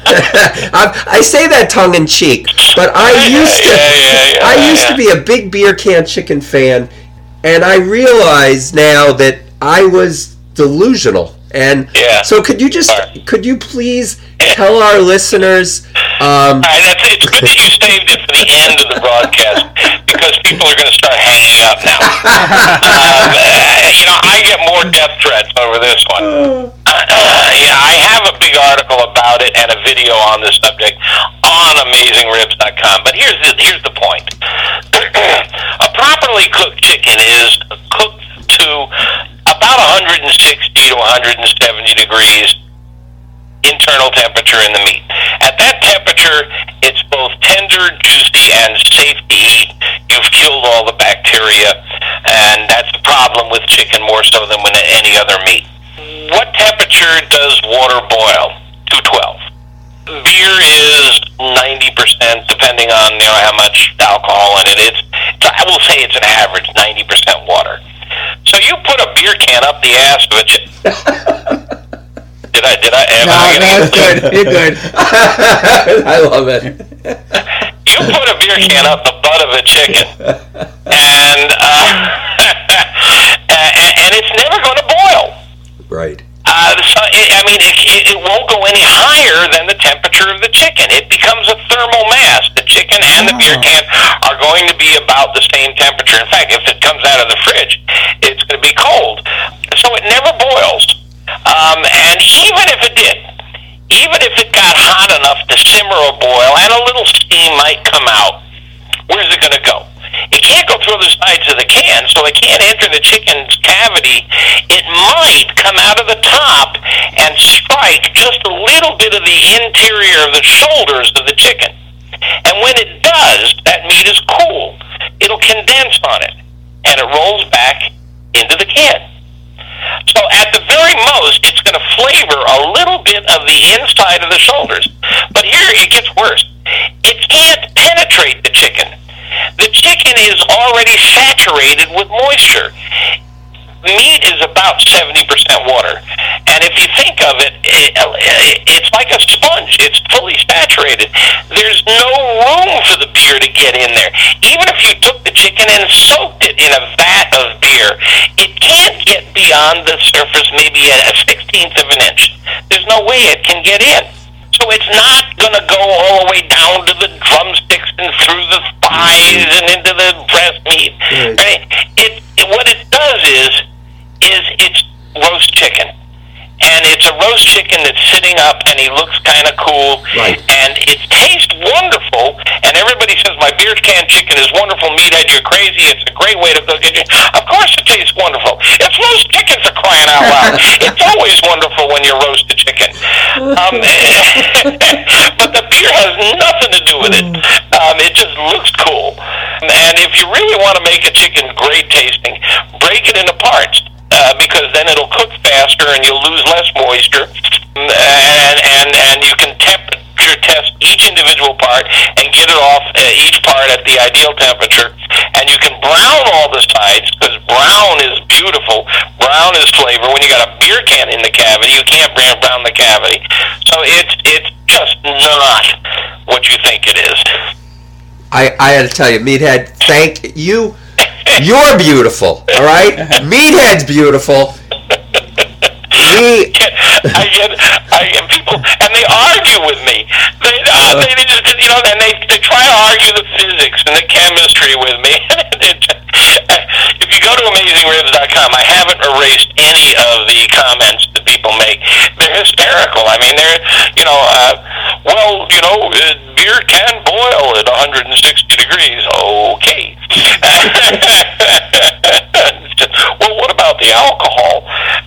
I say that tongue in cheek, but I used to be a big beer can chicken fan, and I realize now that I was delusional. And so could you please tell our listeners... it's good that you saved it for the end of the broadcast, because people are going to start hanging up now. I get more death threats over this one. I have a big article about it and a video on the subject on AmazingRibs.com. But here's the point. A properly cooked chicken is cooked to about 160 to 170 degrees internal temperature in the meat. At that temperature, it's both tender, juicy, and safe to eat. You've killed all the bacteria, and that's the problem with chicken more so than with any other meat. What temperature does water boil? 212. Beer is 90%, depending on how much alcohol in it. I will say it's an average 90% water. So you put a beer can up the ass of a chicken. Did I? No, it's good. You're good. I love it. You put a beer can up the butt of a chicken, and it's never going to boil. Right. It won't go any higher than the temperature of the chicken. It becomes a thermal mass. The chicken and the beer can are going to be about the same temperature. In fact, if it comes out of the fridge, it's going to be cold. So it never boils. And even if it did, even if it got hot enough to simmer or boil and a little steam might come out, where's it going to go? It can't go through the sides of the can, so it can't enter the chicken's cavity. It might come out of the top and strike just a little bit of the interior of the shoulders of the chicken. And when it does, that meat is cool. It'll condense on it, and it rolls back into the can. So at the very most, it's going to flavor a little bit of the inside of the shoulders. But here it gets worse. It can't penetrate the chicken. The chicken chicken is already saturated with moisture. Meat is about 70% water. And if you think of it, it's like a sponge. It's fully saturated. There's no room for the beer to get in there. Even if you took the chicken and soaked it in a vat of beer, it can't get beyond the surface, maybe a 16th of an inch. There's no way it can get in. So it's not going to go all the way down to the drumsticks and through the thighs and into the breast meat. Right? What it does is it's roast chicken. And it's a roast chicken that's sitting up, and he looks kind of cool. Right. And it tastes wonderful. And everybody says, my beer can chicken is wonderful. Meathead, you're crazy. It's a great way to cook it. Of course it tastes wonderful. It's roast chicken, for crying out loud. It's always wonderful when you roast a chicken. But the beer has nothing to do with it. It just looks cool. And if you really want to make a chicken great tasting, break it into parts. Because then it'll cook faster and you'll lose less moisture, and you can temperature test each individual part and get it off each part at the ideal temperature, and you can brown all the sides, because brown is beautiful. Brown is flavor. When you got a beer can in the cavity, you can't brown the cavity. So it's just not what you think it is. I had to tell you, Meathead, thank you. You're beautiful, all right? Meathead's beautiful. I get people, and they argue with me. They just, and they try to argue the physics and the chemistry with me. If you go to AmazingRibs.com, I haven't erased any of the comments that people make. They're hysterical. I mean, beer can boil at 160 degrees. Okay. Well, what about the alcohol?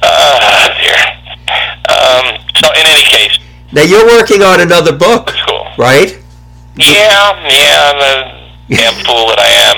So in any case. Now you're working on another book, cool. Right? Yeah, I'm a damn fool that I am.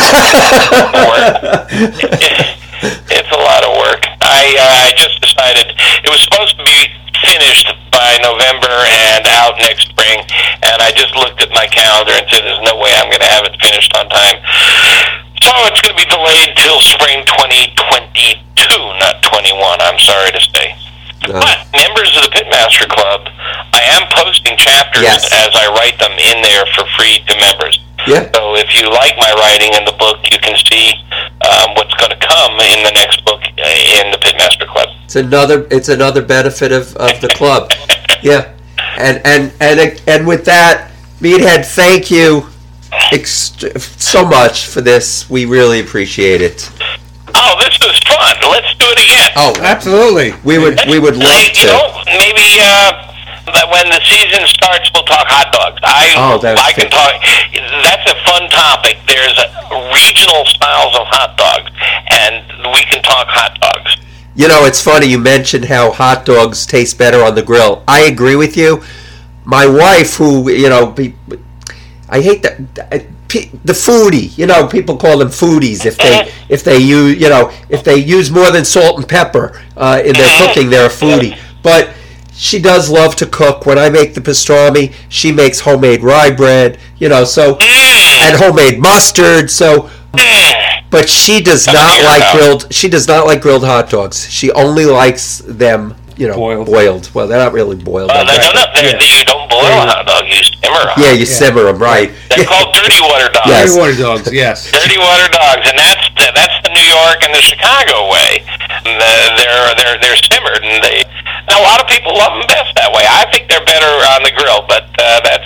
It's a lot of work. I just decided it was supposed to be finished by November and out next spring, and I just looked at my calendar and said there's no way I'm going to have it finished on time. So it's going to be delayed till spring 2022, not 21, I'm sorry to say. But members of the Pitmaster Club, I am posting chapters as I write them in there for free to members. Yeah. So if you like my writing in the book, you can see what's going to come in the next book in the Pitmaster Club. It's another benefit of the club. Yeah. And with that, Meathead, thank you so much for this. We really appreciate it. Oh, this was fun. Let's do it again. Oh, absolutely. We would love to. Maybe when the season starts, we'll talk hot dogs. I can talk. That's a fun topic. There's regional styles of hot dogs, and we can talk hot dogs. You know, it's funny you mentioned how hot dogs taste better on the grill. I agree with you. My wife, who, I hate the foodie, people call them foodies if they use more than salt and pepper in their cooking, they're a foodie. But she does love to cook. When I make the pastrami, she makes homemade rye bread, and homemade mustard. But she does not like grilled hot dogs. She only likes them, boiled. Well, they're not really boiled. You don't boil a hot dog. You simmer them. Yeah, you simmer them, right? They're called dirty water dogs. Yes. Dirty water dogs, yes. Dirty water dogs, and that's the New York and the Chicago way. They're simmered, and a lot of people love them best that way. I think they're better on the grill, but that's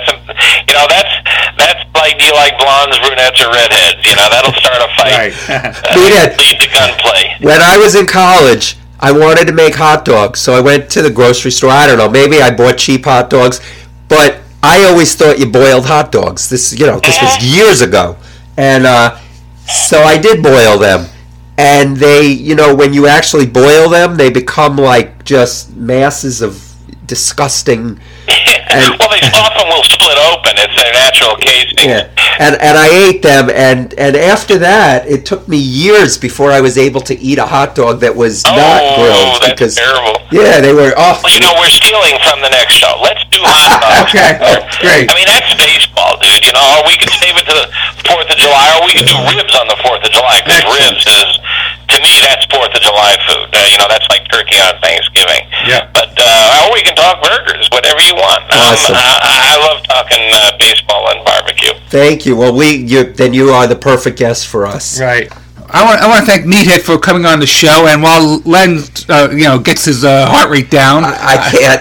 like, do you like blondes, brunettes, or redheads? That'll start a fight. Right. Lead to gunplay. When I was in college, I wanted to make hot dogs, so I went to the grocery store. I don't know, maybe I bought cheap hot dogs, but I always thought you boiled hot dogs. This was years ago, and so I did boil them. And they, when you actually boil them, they become like just masses of disgusting. Well, they often will split open. It's their natural casing. Yeah, and I ate them, and after that, it took me years before I was able to eat a hot dog that was not grilled. That's because terrible. Yeah, they were awful. Well, we're stealing from the next show. Let's do hot dogs. Okay, great. I mean, that's baseball, dude. Or we could save it to the 4th of July, we could do ribs on the 4th of July, because ribs is, to me, that's 4th of July food. That's like turkey on Thanksgiving. Yeah. But we can talk burgers, whatever you want. Awesome. I love talking baseball and barbecue. Thank you. Well, then you are the perfect guest for us. Right. I want to thank Meathead for coming on the show, and while Len, gets his heart rate down, I can't.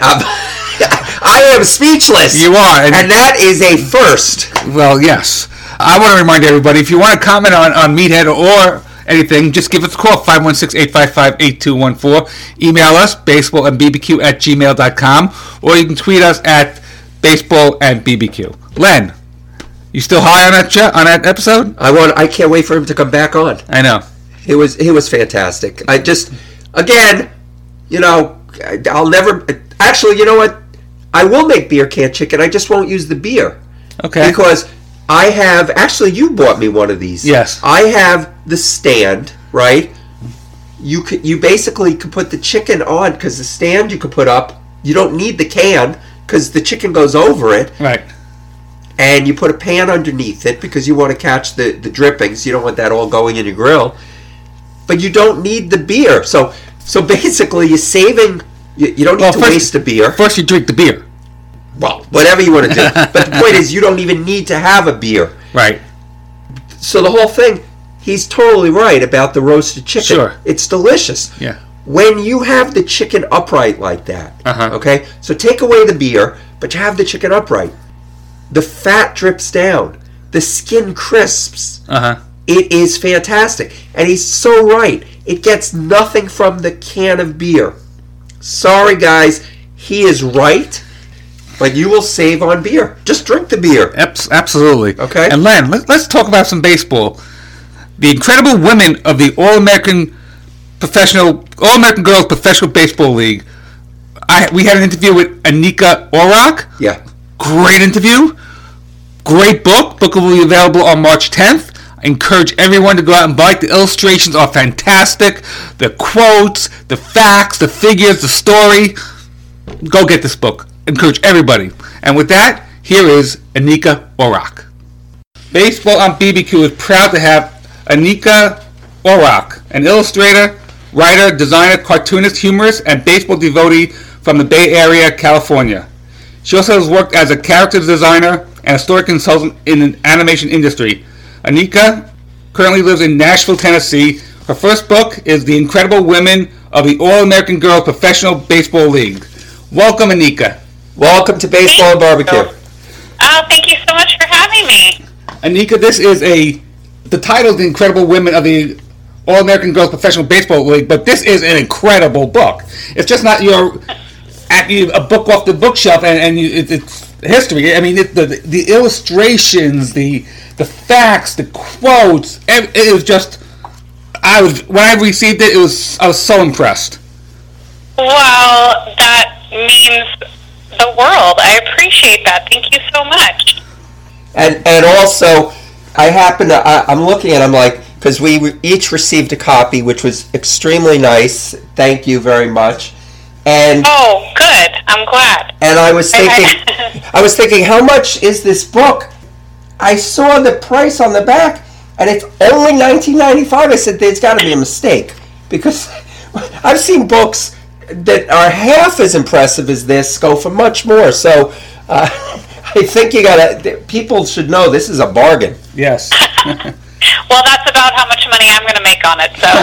I am speechless. You are, and that is a first. Well, yes. I want to remind everybody, if you want to comment on Meathead or anything, just give us a call, 516-855-8214. Email us, baseballandbbq@gmail.com, or you can tweet us at baseballandbbq. Len, you still high on that episode? I can't wait for him to come back on. I know. It was fantastic. I just, again, I'll never. Actually, you know what? I will make beer can chicken. I just won't use the beer. Okay. Because I have. Actually, you bought me one of these. Yes. I have the stand, right? You basically could put the chicken on, because the stand you could put up. You don't need the can because the chicken goes over it. Right. And you put a pan underneath it because you want to catch the drippings. You don't want that all going in your grill. But you don't need the beer. So basically you're saving. You don't need to waste the beer. First you drink the beer. Well, whatever you want to do. But the point is, you don't even need to have a beer. Right. So the whole thing, he's totally right about the roasted chicken. Sure. It's delicious. Yeah. When you have the chicken upright like that, okay? So take away the beer, but you have the chicken upright. The fat drips down. The skin crisps. It is fantastic. And he's so right. It gets nothing from the can of beer. Sorry, guys. He is right. But you will save on beer. Just drink the beer. Absolutely. Okay. And Len, let's talk about some baseball. The incredible women of the All-American Girls Professional Baseball League. We had an interview with Anika Orrock. Yeah. Great interview. Great book. Book will be available on March 10th. I encourage everyone to go out and buy it. The illustrations are fantastic. The quotes, the facts, the figures, the story. Go get this book. Encourage everybody. And with that, here is Anika Orrock. Baseball on BBQ is proud to have Anika Orrock, an illustrator, writer, designer, cartoonist, humorist, and baseball devotee from the Bay Area, California. She also has worked as a character designer and a story consultant in the animation industry. Anika currently lives in Nashville, Tennessee. Her first book is The Incredible Women of the All-American Girls Professional Baseball League. Welcome, Anika. Welcome to Baseball and Barbecue. Oh, thank you so much for having me. Anika, this is the title is The Incredible Women of the All-American Girls Professional Baseball League, but this is an incredible book. It's just not a book off the bookshelf and it's history. I mean, the illustrations, the facts, the quotes. It was just. When I received it, I was so impressed. Well, that means the world. I appreciate that. Thank you so much. And also, I'm looking at. I'm like, because we each received a copy, which was extremely nice. Thank you very much. And oh, good. I'm glad. And I was thinking, how much is this book? I saw the price on the back, and it's only $19.95. I said, there's got to be a mistake, because I've seen books that are half as impressive as this go for much more. So I think people should know this is a bargain. Yes. Well, that's about how much money I'm going to make on it. So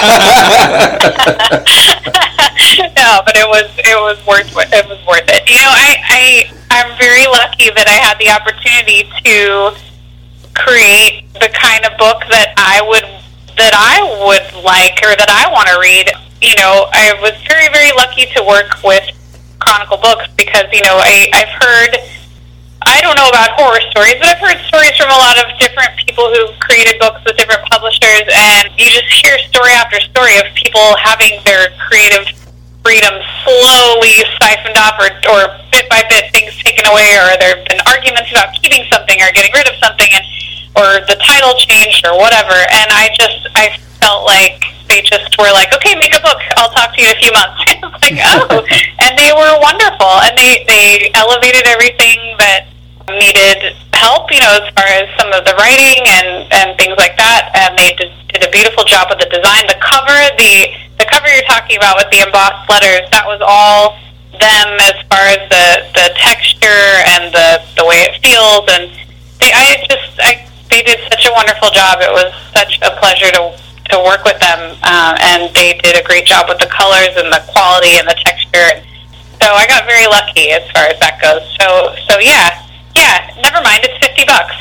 no, but it was worth it. You know, I'm very lucky that I had the opportunity to create the kind of book that I would like, or that I want to read. You know, I was very, very lucky to work with Chronicle Books because, you know, I've heard, I don't know about horror stories, but I've heard stories from a lot of different people who've created books with different publishers, and you just hear story after story of people having their creative freedom slowly siphoned off, or bit by bit things taken away, or there have been arguments about keeping something or getting rid of something, or the title changed or whatever. And I felt like they just were like, okay, make a book, I'll talk to you in a few months. It's like, oh, and they were wonderful, and they elevated everything that needed help, as far as some of the writing and things like that. And they did a beautiful job with the design. The cover you're talking about with the embossed letters, that was all them as far as the texture and the way it feels. And they did such a wonderful job. It was such a pleasure to work with them, and they did a great job with the colors and the quality and the texture. So I got very lucky as far as that goes. So yeah, never mind, it's $50.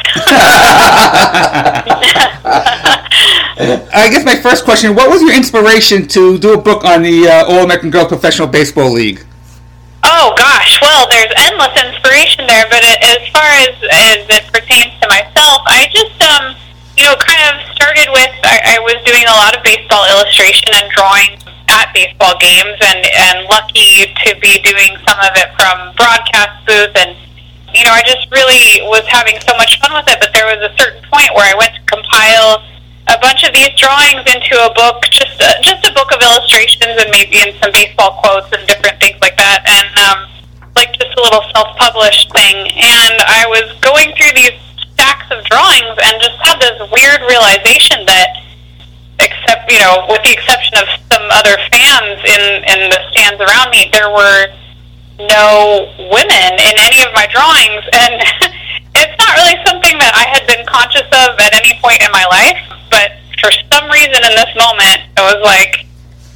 I guess my first question, what was your inspiration to do a book on the All-American Girls Professional Baseball League? Oh gosh, well, there's endless inspiration there, but as far as it pertains to myself, I just kind of started with, I was doing a lot of baseball illustration and drawing at baseball games, and lucky to be doing some of it from broadcast booth, and I just really was having so much fun with it. But there was a certain point where I went to compile a bunch of these drawings into a book, just a book of illustrations and maybe in some baseball quotes and different things like that, and like just a little self-published thing. And I was going through these stacks of drawings and just had this weird realization that, except with the exception of some other fans in the stands around me, there were no women in any of my drawings. And it's not really something that I had been conscious of at any point in my life, but for some reason in this moment, I was like,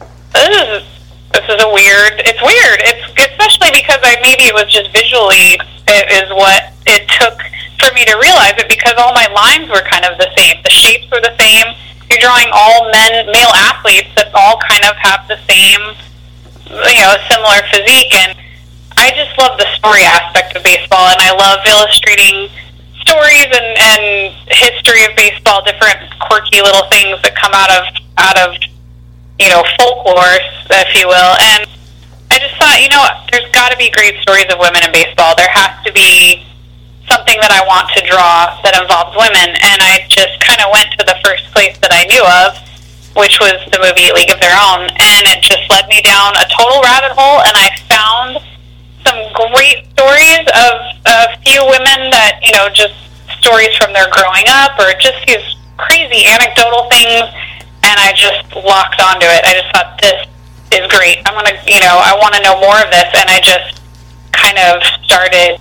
this is it's weird. It's especially because maybe it was just visually is what it took for me to realize it, because all my lines were kind of the same. The shapes were the same. You're drawing all male athletes that all kind of have the same, similar physique. And I just love the story aspect of baseball, and I love illustrating stories and history of baseball, different quirky little things that come out of folklore, if you will. And I just thought, there's got to be great stories of women in baseball. There has to be something that I want to draw that involves women, and I just kind of went to the first place that I knew of, which was the movie League of Their Own, and it just led me down a total rabbit hole, and I found some great stories of a few women that, just stories from their growing up, or just these crazy anecdotal things, and I just locked onto it. I just thought, this is great. I want to know more of this, and I just kind of started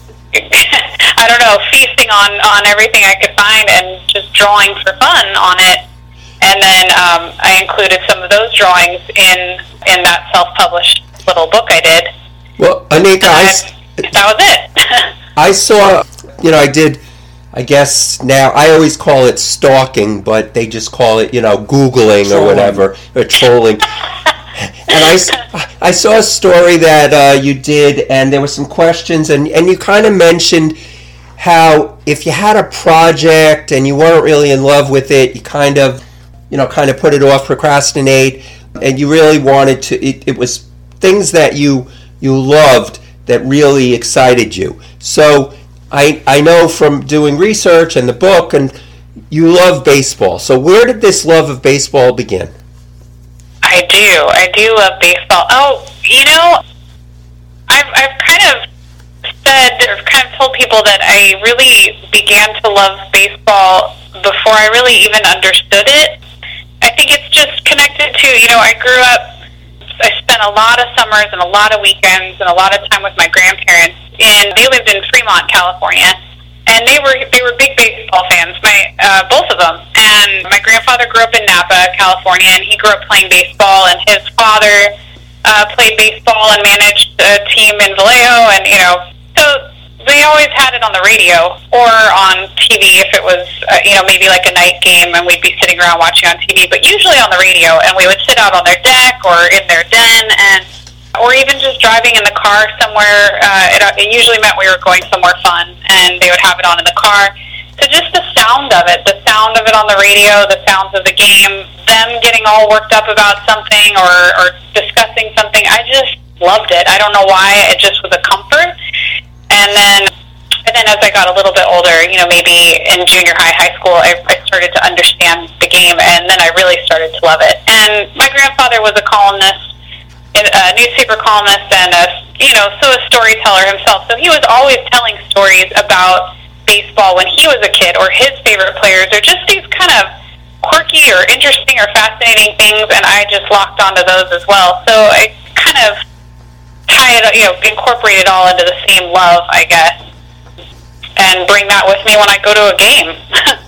feasting on everything I could find and just drawing for fun on it. And then I included some of those drawings in that self-published little book I did. Well, Anika, that was it. I saw, I guess now, I always call it stalking, but they just call it, Googling or whatever, or trolling. And I saw a story that you did, and there were some questions, and you kind of mentioned how if you had a project and you weren't really in love with it, you kind of put it off, procrastinate, and you really wanted to, it was things that you loved that really excited you. So I know from doing research and the book, and you love baseball. So where did this love of baseball begin? I do love baseball. Oh, I've kind of said, or kind of told people that I really began to love baseball before I really even understood it. I think it's just connected to, I grew up, I spent a lot of summers and a lot of weekends and a lot of time with my grandparents, and they lived in Fremont, California, and they were big baseball fans, both of them. And my grandfather grew up in Napa, California, and he grew up playing baseball, and his father played baseball and managed a team in Vallejo, and so they always had it on the radio or on TV if it was maybe like a night game, and we'd be sitting around watching on TV, but usually on the radio. And we would sit out on their deck or in their den, or even just driving in the car somewhere. It usually meant we were going somewhere fun, and they would have it on in the car. So just the sound of it on the radio, the sounds of the game, them getting all worked up about something or discussing something, I just loved it. I don't know why, it just was a comfort. And then as I got a little bit older, maybe in junior high school, I started to understand the game, and then I really started to love it. And my grandfather was a columnist, a newspaper columnist, and a storyteller himself. So he was always telling stories about baseball when he was a kid, or his favorite players, or just these kind of quirky or interesting or fascinating things, and I just locked onto those as well. So I kind of incorporate it all into the same love, I guess, and bring that with me when I go to a game.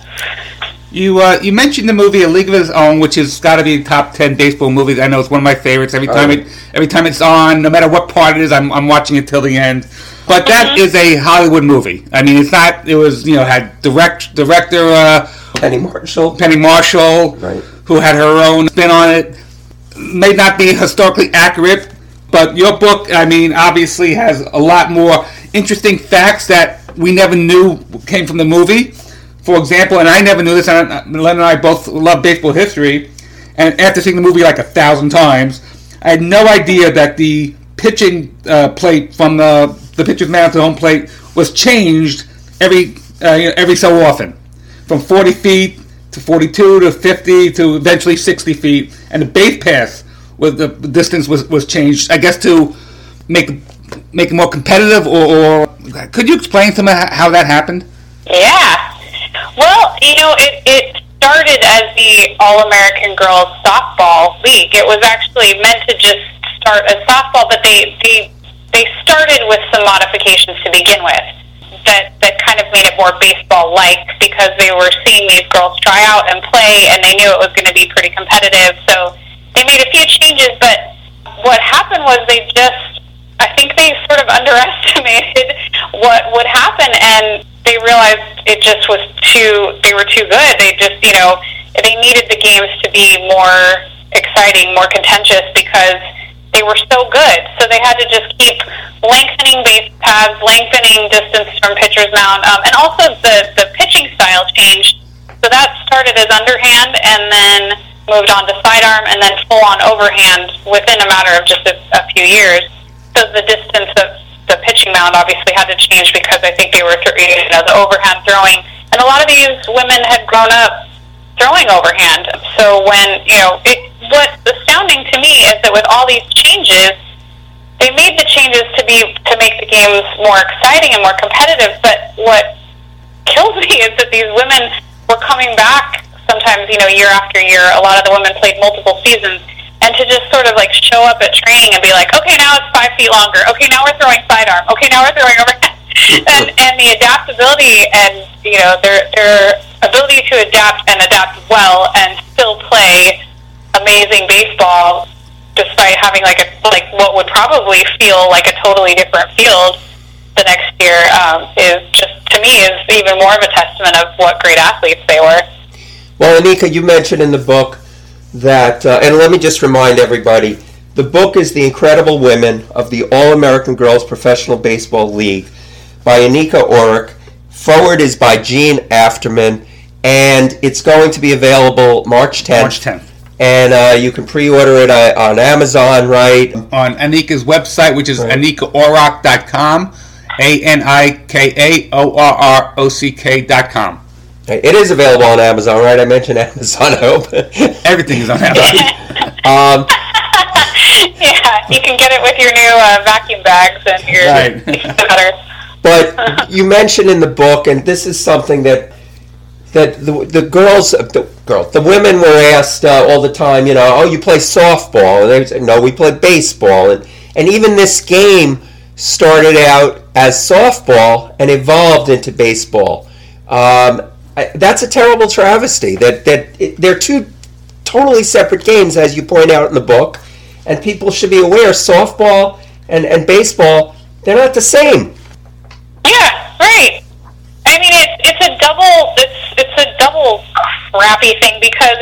You mentioned the movie A League of His Own, which has got to be top 10 baseball movies. I know it's one of my favorites. Every time it's on, no matter what part it is, I'm watching it till the end. But that is a Hollywood movie. I mean, it's not. It was had director Penny Marshall, right, who had her own spin on it. May not be historically accurate, but your book, I mean, obviously has a lot more interesting facts that we never knew came from the movie. For example, and I never knew this, and Len and I both love baseball history, and after seeing the movie like 1,000 times, I had no idea that the pitching plate from the pitcher's mound to home plate was changed every so often, from 40 feet to 42 to 50 to eventually 60 feet, and the base pass with the distance was changed, I guess, to make it more competitive, or could you explain to me how that happened? Yeah. Well, it started as the All-American Girls Softball League. It was actually meant to just start as softball, but they started with some modifications to begin with that kind of made it more baseball-like, because they were seeing these girls try out and play, and they knew it was going to be pretty competitive. So they made a few changes, but what happened was I think they sort of underestimated what would happen, and they realized they were too good. They just, they needed the games to be more exciting, more contentious, because they were so good. So they had to just keep lengthening base paths, lengthening distance from pitcher's mound, and also the pitching style changed. So that started as underhand and then moved on to sidearm and then full-on overhand within a matter of just a few years. So the distance of the pitching mound obviously had to change, because I think they were, the overhand throwing. And a lot of these women had grown up throwing overhand. So when, what's astounding to me is that with all these changes, they made the changes to make the games more exciting and more competitive. But what kills me is that these women were coming back sometimes, year after year. A lot of the women played multiple seasons. And to just sort of show up at training and be like, okay, now it's 5 feet longer. Okay, now we're throwing sidearm. Okay, now we're throwing overhead. and the adaptability and their ability to adapt and adapt well and still play amazing baseball, despite having what would probably feel like a totally different field the next year, is just, to me, is even more of a testament of what great athletes they were. Well, Anika, you mentioned in the book that, and let me just remind everybody, the book is The Incredible Women of the All-American Girls Professional Baseball League by Anika Orrick. Forward is by Gene Afterman, and it's going to be available March 10th. And you can pre-order it on Amazon, right? On Anika's website, which is AnikaOrrock.com, AnikaOrrock.com. It is available on Amazon, right? I mentioned Amazon, I hope. Everything is on Amazon. Yeah, you can get it with your new vacuum bags and your sweater. But you mentioned in the book, and this is something that the women were asked all the time, you play softball? And they said, no, we play baseball. And even this game started out as softball and evolved into baseball. That's a terrible travesty. They're two totally separate games, as you point out in the book, and people should be aware. Softball and baseball, they're not the same. Yeah, right. I mean, it's a double crappy thing, because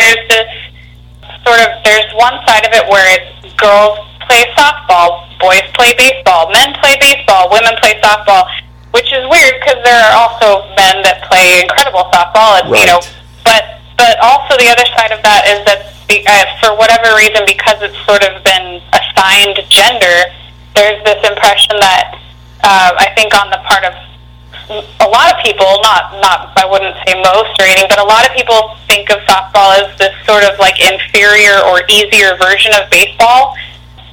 there's one side of it where it's girls play softball, boys play baseball, men play baseball, women play softball. Which is weird, because there are also men that play incredible softball, and, but also the other side of that is that for whatever reason, because it's sort of been assigned gender, there's this impression that I think on the part of a lot of people, not I wouldn't say most or anything, but a lot of people think of softball as this sort of inferior or easier version of baseball.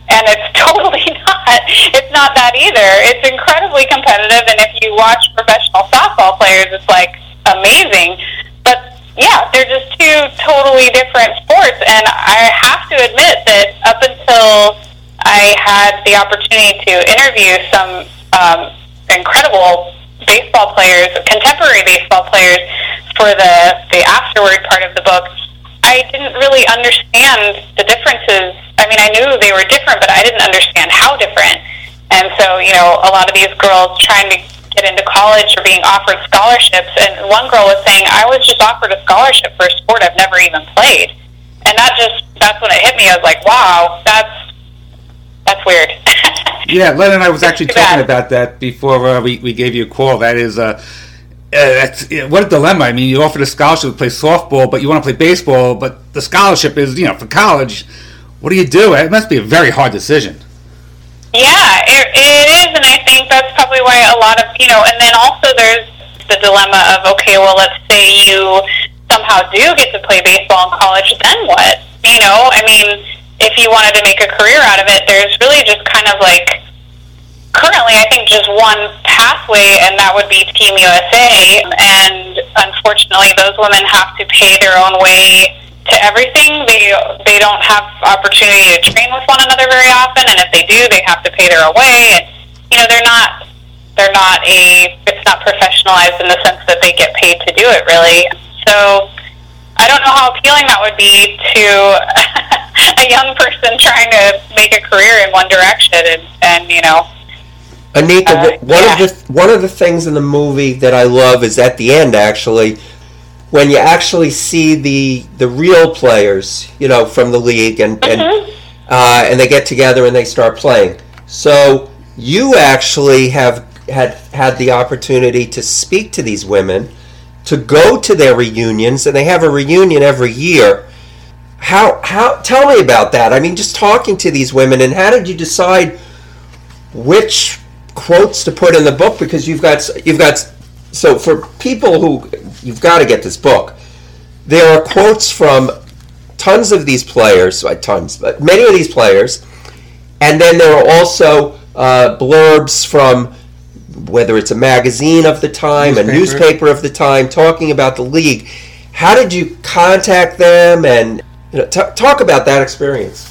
And it's totally not. It's not that either. It's incredibly competitive, and if you watch professional softball players, it's like amazing. But yeah, they're just two totally different sports, and I have to admit that up until I had the opportunity to interview some incredible baseball players, contemporary baseball players, for the afterward part of the book, I didn't really understand the differences. I mean, I knew they were different, but I didn't understand how different. And so, you know, a lot of these girls trying to get into college or being offered scholarships, and one girl was saying, I was just offered a scholarship for a sport I've never even played. And that's when it hit me. I was like, wow, that's weird. Yeah, Len and I was actually talking about that before we gave you a call. That is, what a dilemma. I mean, you offered a scholarship to play softball, but you want to play baseball, but the scholarship is, you know, for college. What do you do? It must be a very hard decision. Yeah, it is, and I think that's probably why a lot of, you know, and then also there's the dilemma of, okay, well, let's say you somehow do get to play baseball in college, then what? You know, I mean, if you wanted to make a career out of it, there's really just kind of like, currently I think just one pathway, and that would be Team USA, and unfortunately those women have to pay their own way to everything. They don't have opportunity to train with one another very often, and if they do, they have to pay their own way, and, you know, it's not professionalized in the sense that they get paid to do it, really. So I don't know how appealing that would be to a young person trying to make a career in one direction, and you know. Anika, one of the things in the movie that I love is at the end, actually, when you actually see the real players, you know, from the league, and they get together and they start playing. So you actually have had the opportunity to speak to these women, to go to their reunions, and they have a reunion every year. How tell me about that. I mean, just talking to these women, and how did you decide which quotes to put in the book? Because you've got so for people who, you've got to get this book, there are quotes from tons of these players, but many of these players, and then there are also blurbs from, whether it's a magazine of the time, a newspaper of the time, talking about the league. How did you contact them, and, you know, talk about that experience?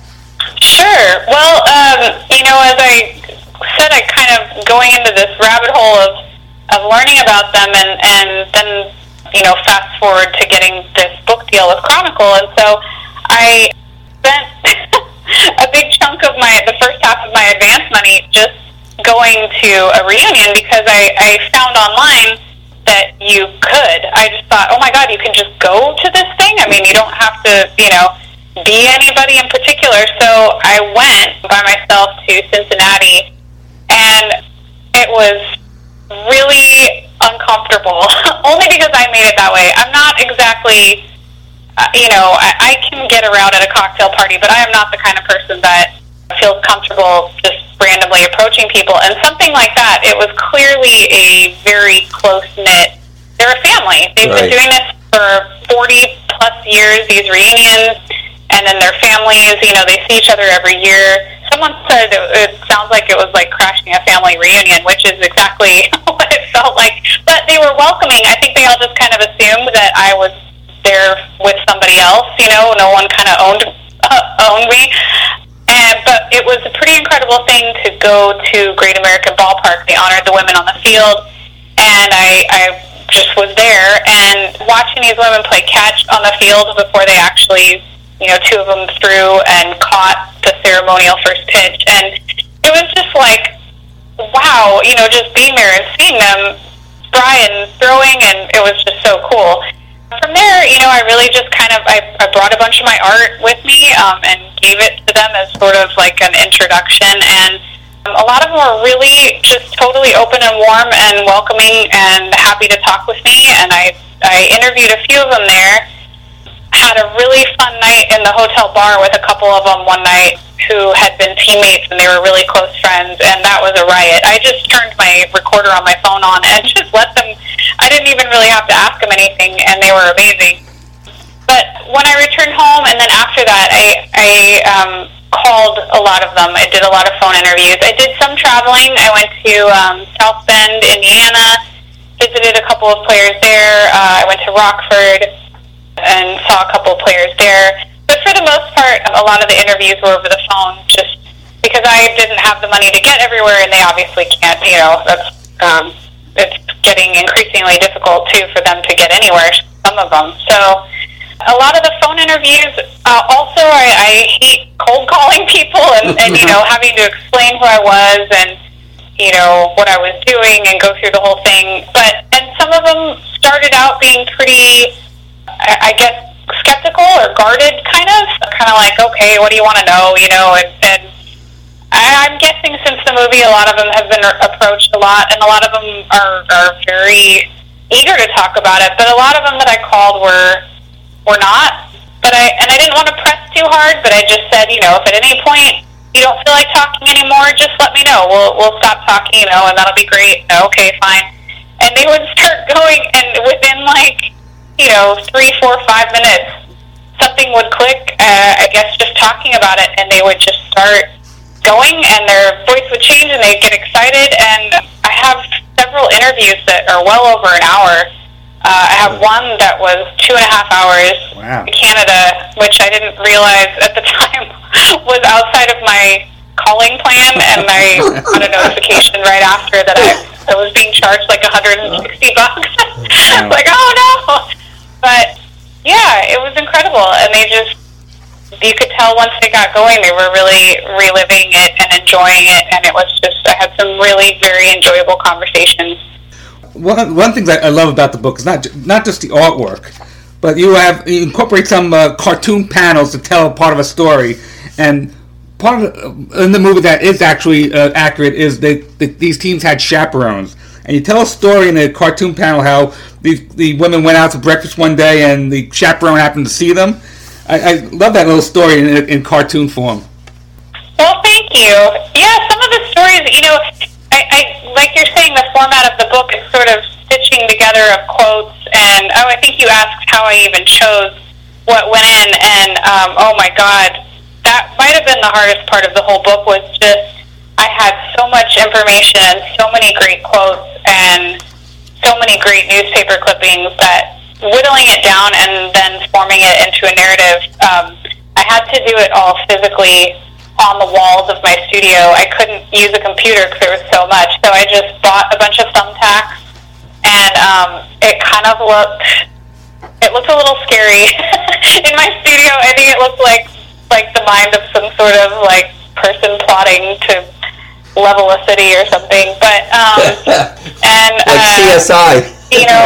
Sure. Well, you know, as I said, I kind of going into this rabbit hole of learning about them, and then, you know, fast forward to getting this book deal with Chronicle, and so I spent a big chunk of the first half of my advance money just going to a reunion, because I found online that you could. I just thought, oh my God, you can just go to this thing? I mean, you don't have to, you know, be anybody in particular. So I went by myself to Cincinnati, and it was really uncomfortable, only because I made it that way. I'm not exactly, you know, I can get around at a cocktail party, but I am not the kind of person that feels comfortable just randomly approaching people. And something like that, it was clearly a very close-knit, they're a family. They've been doing this for 40-plus years, these reunions, and then their families, you know, they see each other every year. Someone said it sounds like it was like crashing a family reunion, which is exactly what it felt like. But they were welcoming. I think they all just kind of assumed that I was there with somebody else, you know, no one kind of owned me. But it was a pretty incredible thing to go to Great American Ballpark. They honored the women on the field, and I just was there, and watching these women play catch on the field before they actually, you know, two of them threw and caught the ceremonial first pitch, and it was just like, wow, you know, just being there and seeing them spry and throwing, and it was just so cool. From there, you know, I really just kind of, I brought a bunch of my art with me and gave it to them as sort of like an introduction, and a lot of them were really just totally open and warm and welcoming and happy to talk with me, and I interviewed a few of them there, had a really fun night in the hotel bar with a couple of them one night who had been teammates, and they were really close friends, and that was a riot. I just turned my recorder on my phone on and just let them, I didn't even really have to ask them anything, and they were amazing. But when I returned home, and then after that, I called a lot of them. I did a lot of phone interviews. I did some traveling. I went to South Bend, Indiana, visited a couple of players there. I went to Rockford and saw a couple of players there. But for the most part, a lot of the interviews were over the phone, just because I didn't have the money to get everywhere, and they obviously can't. That's it's getting increasingly difficult too for them to get anywhere. Some of them, so a lot of the phone interviews. Also, I hate cold calling people and having to explain who I was and what I was doing and go through the whole thing. And some of them started out being pretty, I guess, skeptical or guarded, kind of like, okay, what do you want to know, and I'm guessing since the movie, a lot of them have been approached a lot, and a lot of them are very eager to talk about it, but a lot of them that I called were not, but I didn't want to press too hard, but I just said, if at any point you don't feel like talking anymore, just let me know, we'll stop talking, and that'll be great. Okay, fine. And they would start going, and within 3, 4, 5 minutes, something would click, I guess just talking about it, and they would just start going, and their voice would change, and they'd get excited, and I have several interviews that are well over an hour. I have one that was 2.5 hours in Canada, which I didn't realize at the time was outside of my calling plan, and I got a notification right after that I was being charged $160. I was like, oh no! But yeah, it was incredible, and you could tell once they got going, they were really reliving it and enjoying it, and it was just, I had some really very enjoyable conversations. One thing that I love about the book is not just the artwork, but you incorporate some cartoon panels to tell part of a story, and part of in the movie that is actually accurate is these teams had chaperones, and you tell a story in a cartoon panel how the women went out to breakfast one day and the chaperone happened to see them. I love that little story in cartoon form. Well, thank you. Yeah, some of the stories, I like you're saying, the format of the book is sort of stitching together of quotes, and I think you asked how I even chose what went in, and oh my God, that might have been the hardest part of the whole book, was just I had so much information and so many great quotes and so many great newspaper clippings that whittling it down and then forming it into a narrative, I had to do it all physically on the walls of my studio. I couldn't use a computer because there was so much, so I just bought a bunch of thumbtacks, and it kind of looked a little scary in my studio. I think it looked like the mind of some sort of person plotting to level a city or something, but and CSI.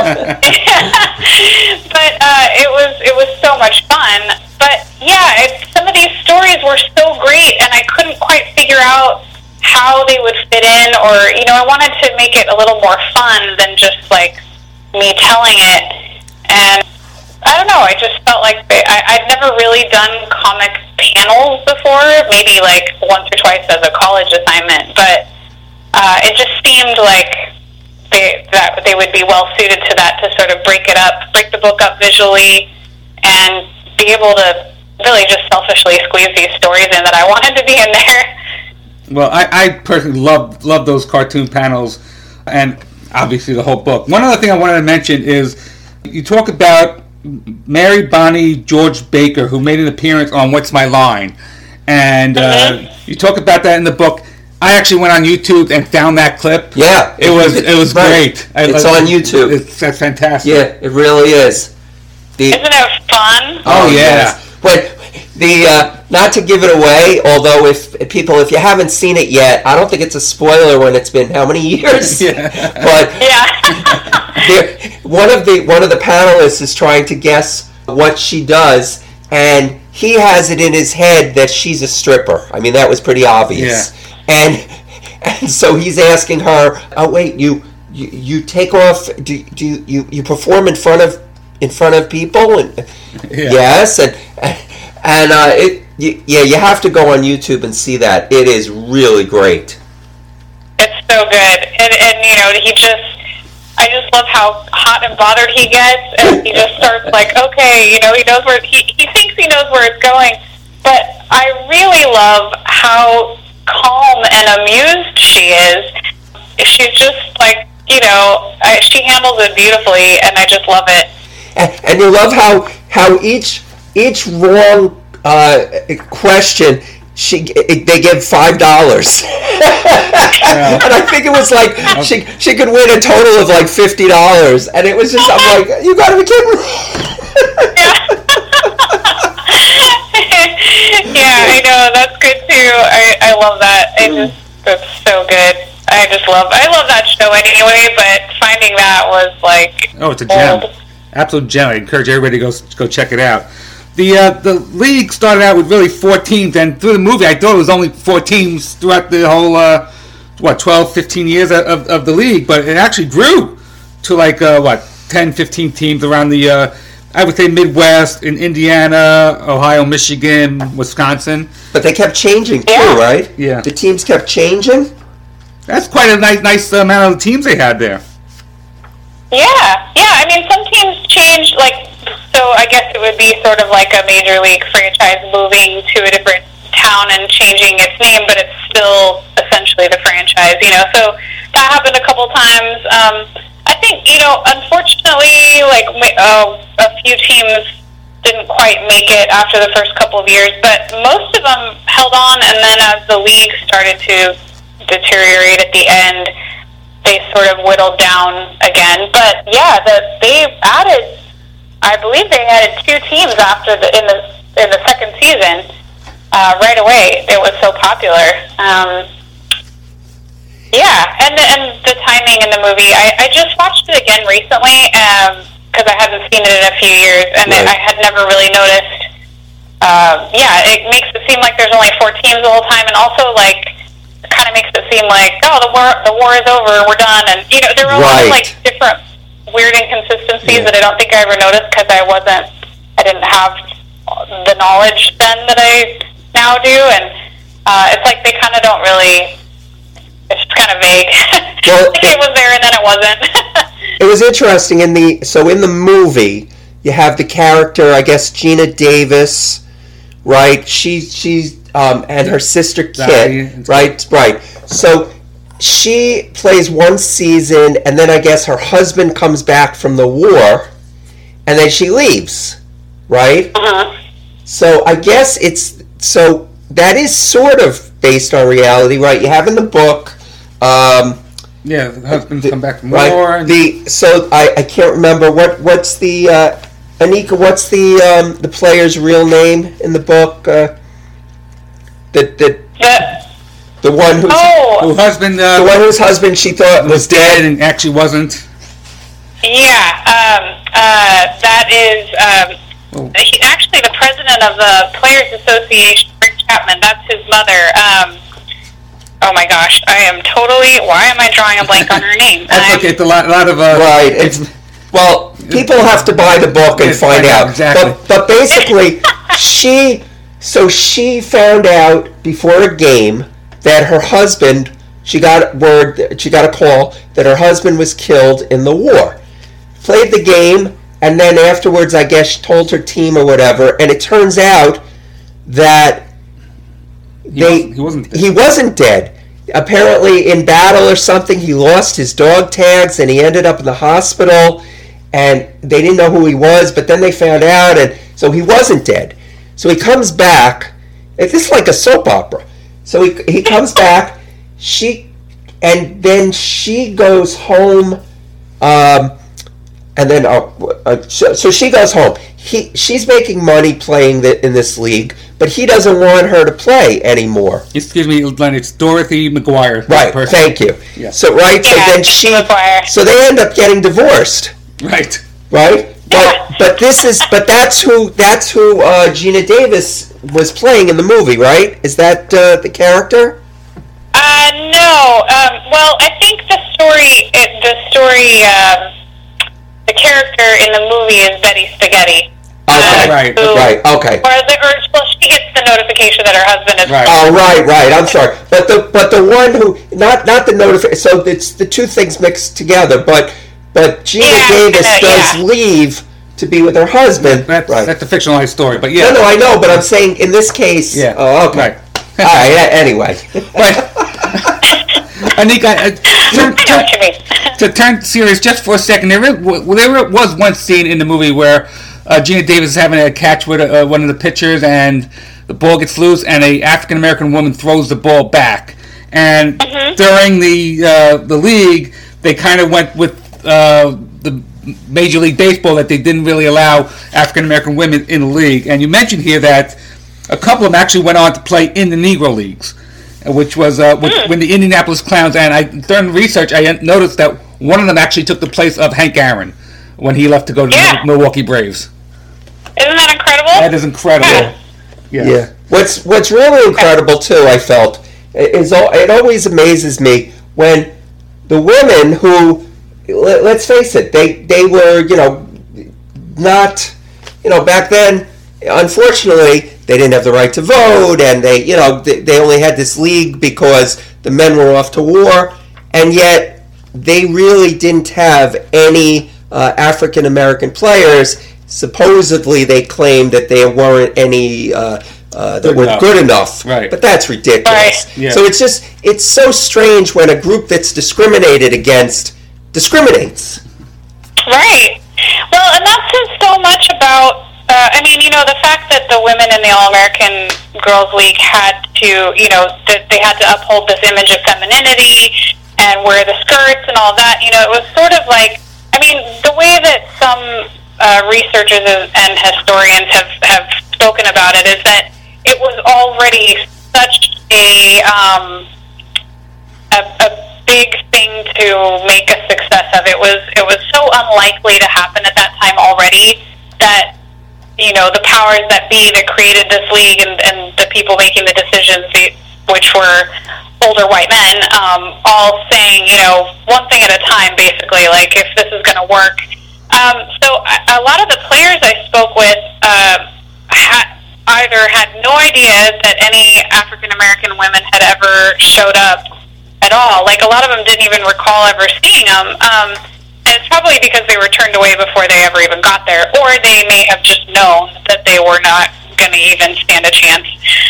But it was so much fun. But yeah, some of these stories were so great, and I couldn't quite figure out how they would fit in, or I wanted to make it a little more fun than just me telling it. And I don't know, I just felt like I'd never really done comic panels before, maybe once or twice as a college assignment, but it just seemed like they would be well suited to that, to sort of break the book up visually, and be able to really just selfishly squeeze these stories in that I wanted to be in there. Well, I personally love those cartoon panels, and obviously the whole book. One other thing I wanted to mention is you talk about Mary Bonnie George Baker, who made an appearance on What's My Line, and you talk about that in the book. I actually went on YouTube and found that clip. Yeah, it was great. It's on YouTube. That's fantastic. Yeah, it really is. Isn't it fun? Oh yeah. Yes. But not to give it away, although if you haven't seen it yet, I don't think it's a spoiler when it's been how many years? Yeah. But yeah. one of the panelists is trying to guess what she does, and he has it in his head that she's a stripper. I mean, that was pretty obvious. Yeah. And so he's asking her, "Oh wait, you take off? Do you perform in front of people?" And yes, and you have to go on YouTube and see that. It is really great. It's so good, and I just love how hot and bothered he gets, and he just starts okay, he knows where he thinks he knows where it's going. but I really love how calm and amused she is. She's just like, she handles it beautifully, and I just love it. And you love how each wrong question they give $5. And I think it was like she could win a total of like $50, and it was just, I'm like, you gotta be kidding me. Yeah, I know, that's good too. I love that. It's so good. I love that show anyway, but finding that was like, it's a gem, absolute gem. I encourage everybody to go check it out. The league started out with really 4 teams, and through the movie, I thought it was only 4 teams throughout the whole 12, 15 years of the league, but it actually grew to like 10, 15 teams around the I would say Midwest, in Indiana, Ohio, Michigan, Wisconsin. But they kept changing too, right? Yeah. The teams kept changing. That's quite a nice amount of teams they had there. Yeah. I mean, some teams changed, so I guess it would be sort of like a major league franchise moving to a different town and changing its name, but it's still essentially the franchise, So that happened a couple times. I think, unfortunately, a few teams didn't quite make it after the first couple of years, but most of them held on, and then as the league started to deteriorate at the end, they sort of whittled down again. But yeah, I believe they added 2 teams after in the second season. Right away, it was so popular. Yeah, and the timing in the movie, I just watched it again recently because I hadn't seen it in a few years, and right. I had never really noticed. It makes it seem like there's only 4 teams the whole time, and also it kind of makes it seem like, the war is over, we're done, and there were a lot of different weird inconsistencies that I don't think I ever noticed because I didn't have the knowledge then that I now do, and it's like they kind of don't really. It's kind of vague. Well, it was there and then it wasn't. It was interesting in the movie you have the character, I guess, Gina Davis, right? She's and her sister Kit, right. So she plays one season, and then I guess her husband comes back from the war, and then she leaves, right? Uh-huh. So I guess that is sort of based on reality, right? You have in the book. The husbands come back from war. Right. So I can't remember what's the Anika. What's the player's real name in the book? The one whose husband. The one whose husband she thought was dead and actually wasn't. Yeah. That is. He's actually the president of the Players Association, Rick Chapman. That's his mother. Oh my gosh, I am totally. Why am I drawing a blank on her name? That's okay. It's a lot of. Right. People have to buy the book and find out. Exactly. But basically, she found out before a game that her husband. She got a call that her husband was killed in the war. Played the game, and then afterwards, I guess, she told her team or whatever, and it turns out that. He wasn't dead. Apparently, in battle or something, he lost his dog tags, and he ended up in the hospital, and they didn't know who he was, but then they found out, and so he wasn't dead. So he comes back. This is like a soap opera. So he comes back, and then she goes home, and then so she goes home. She's making money playing in this league, but he doesn't want her to play anymore. Excuse me, Len, it's Dorothy McGuire. Right, thank you. Yeah. So so they end up getting divorced. Right. Right? But that's who Gina Davis was playing in the movie, right? Is that the character? No. Well, I think the character in the movie is Betty Spaghetti. Okay. Right. Okay. Well, she gets the notification that her husband is. Right. Oh, right. I'm sorry, but the one who not the notification. So it's the two things mixed together. But Gina Davis does leave to be with her husband. That's a fictionalized story, but yeah. No, I know, but I'm saying in this case. Yeah. Oh, okay. Right. All right. Anyway. But Anika, to turn serious just for a second, there was one scene in the movie where Gina Davis is having a catch with one of the pitchers, and the ball gets loose, and a African American woman throws the ball back. And during the league, they kind of went with the Major League Baseball that they didn't really allow African American women in the league. And you mentioned here that a couple of them actually went on to play in the Negro Leagues, which was when the Indianapolis Clowns. And during research, I noticed that one of them actually took the place of Hank Aaron when he left to go to the Milwaukee Braves. Isn't that incredible? That is incredible. Yeah. What's really incredible too, I felt, is it always amazes me when the women who, let's face it, they were not back then. Unfortunately, they didn't have the right to vote, and they only had this league because the men were off to war, and yet they really didn't have any African American players. Supposedly, they claimed that there weren't any that were good enough. Right. But that's ridiculous. Right. Yeah. So it's so strange when a group that's discriminated against discriminates. Right. Well, and that says so much about, the fact that the women in the All-American Girls League had to, that they had to uphold this image of femininity and wear the skirts and all that, it was sort of like, the way that some researchers and historians have spoken about it is that it was already such a big thing to make a success of. It was so unlikely to happen at that time already that the powers that be that created this league and the people making the decisions, which were older white men, all saying one thing at a time, basically, like if this is going to work. So a lot of the players I spoke with either had no idea that any African American women had ever showed up at all. Like, a lot of them didn't even recall ever seeing them. And it's probably because they were turned away before they ever even got there, or they may have just known that they were not going to even stand a chance.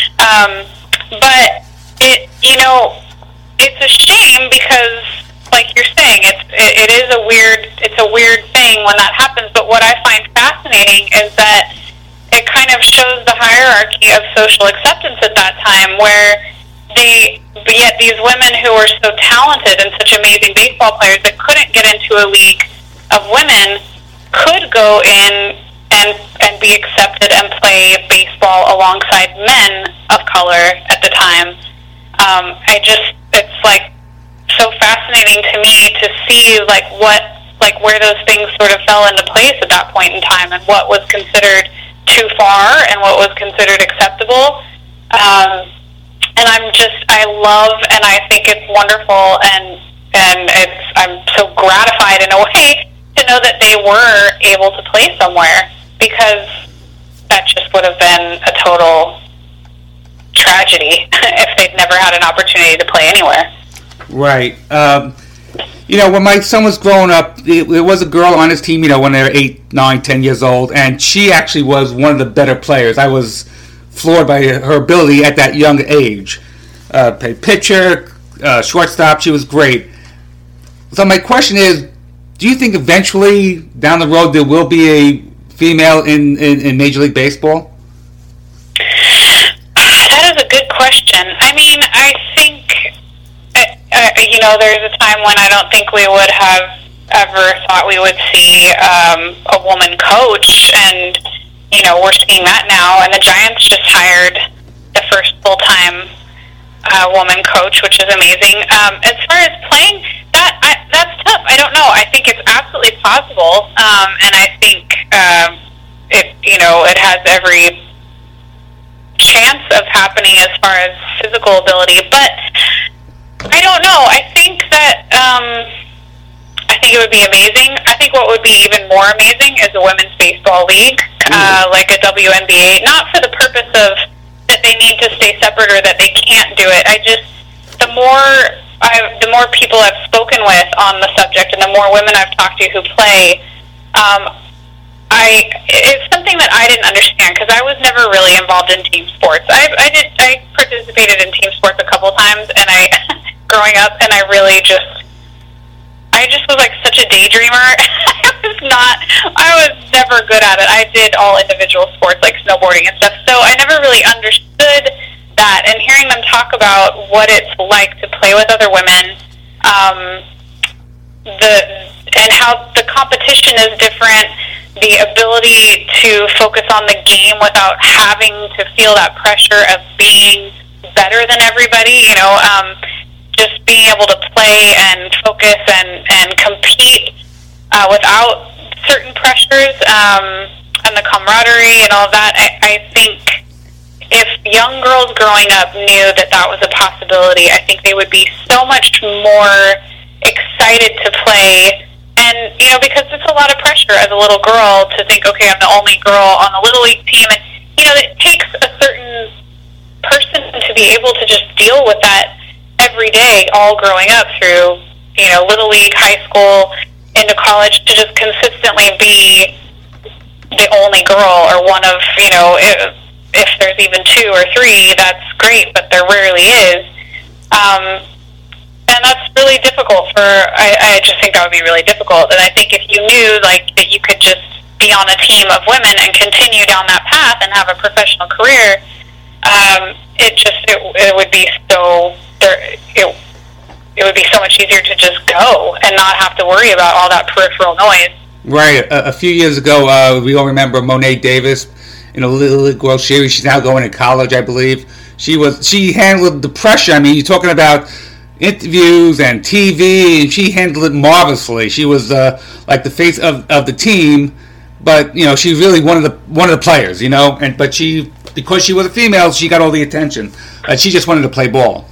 But it's a shame because, like you're saying, it's a weird thing when that happens. But what I find fascinating is that it kind of shows the hierarchy of social acceptance at that time, where yet these women who were so talented and such amazing baseball players that couldn't get into a league of women could go in and be accepted and play baseball alongside men of color at the time. It's like so fascinating to me to see where those things sort of fell into place at that point in time, and what was considered too far and what was considered acceptable. And I love, and I think it's wonderful, and I'm so gratified in a way to know that they were able to play somewhere, because that just would have been a total tragedy if they'd never had an opportunity to play anywhere. Right. When my son was growing up, there was a girl on his team, when they were 8, 9, 10 years old, and she actually was one of the better players. I was floored by her ability at that young age. Pitcher, shortstop, she was great. So my question is, do you think eventually down the road there will be a female in Major League Baseball? That is a good question. I think, there's a time when I don't think we would have ever thought we would see a woman coach, and we're seeing that now. And the Giants just hired the first full-time woman coach, which is amazing. As far as playing, that's tough. I don't know. I think it's absolutely possible, and I think it has every chance of happening as far as physical ability. But I don't know. I think that it would be amazing. I think what would be even more amazing is a women's baseball league, like a WNBA. Not for the purpose of that they need to stay separate or that they can't do it. The more people I've spoken with on the subject, and the more women I've talked to who play, it's something that I didn't understand because I was never really involved in team sports. I participated in team sports a couple times, and growing up, and I just was like such a daydreamer. I was never good at it. I did all individual sports like snowboarding and stuff, so I never really understood that. And hearing them talk about what it's like to play with other women, and how the competition is different, the ability to focus on the game without having to feel that pressure of being better than everybody, just being able to play and focus and compete without certain pressures, and the camaraderie and all of that. I think if young girls growing up knew that was a possibility, I think they would be so much more excited to play. And, because it's a lot of pressure as a little girl to think, okay, I'm the only girl on the Little League team. And, it takes a certain person to be able to just deal with that every day, all growing up through, Little League, high school, into college, to just consistently be the only girl or one of, if there's even two or three, that's great, but there rarely is. And that's really difficult I just think that would be really difficult. And I think if you knew, that you could just be on a team of women and continue down that path and have a professional career, it would be so, it would be so much easier to just go and not have to worry about all that peripheral noise. Right. A few years ago, we all remember Monet Davis in a Little League World Series. She's now going to college, I believe. She handled the pressure. I mean, you're talking about interviews and TV, and she handled it marvelously. She was like the face of the team, but she was really one of the players. But because she was a female, she got all the attention. She just wanted to play ball.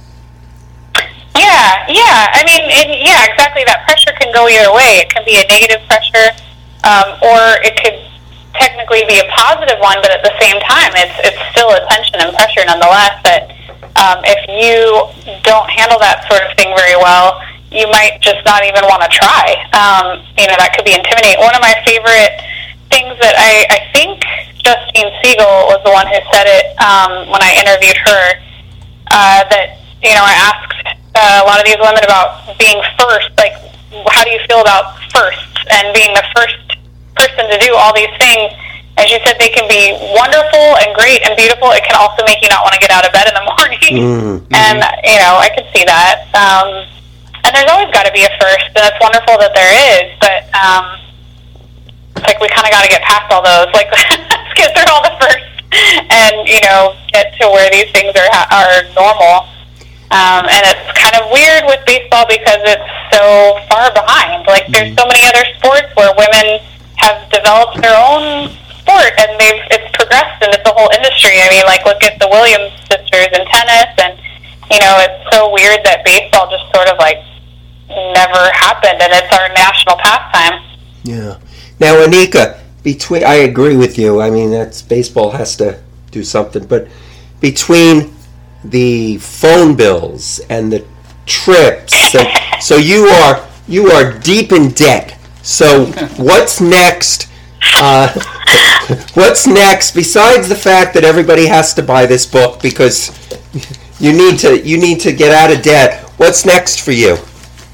Yeah. I mean, exactly. That pressure can go either way. It can be a negative pressure, or it could technically be a positive one, but at the same time, it's still attention and pressure nonetheless. That if you don't handle that sort of thing very well, you might just not even want to try. That could be intimidating. One of my favorite things that I think Justine Siegel was the one who said it when I interviewed her, that, I asked a lot of these women about being first, like, how do you feel about firsts and being the first person to do all these things? And she said they can be wonderful and great and beautiful. It can also make you not want to get out of bed in the morning. Mm-hmm. And, I could see that. And there's always got to be a first, and it's wonderful that there is, but it's like we kind of got to get past all those. Like, let's get through all the firsts and, get to where these things are normal. And it's kind of weird with baseball because it's so far behind. Like, there's so many other sports where women have developed their own sport, and it's progressed, and it's a whole industry. I mean, like, look at the Williams sisters in tennis, and, it's so weird that baseball just sort of, like, never happened, and it's our national pastime. Yeah. Now, Anika, I agree with you. I mean, baseball has to do something, but between the phone bills and the trips, so you are deep in debt. So what's next? What's next besides the fact that everybody has to buy this book because you need to get out of debt? What's next for you?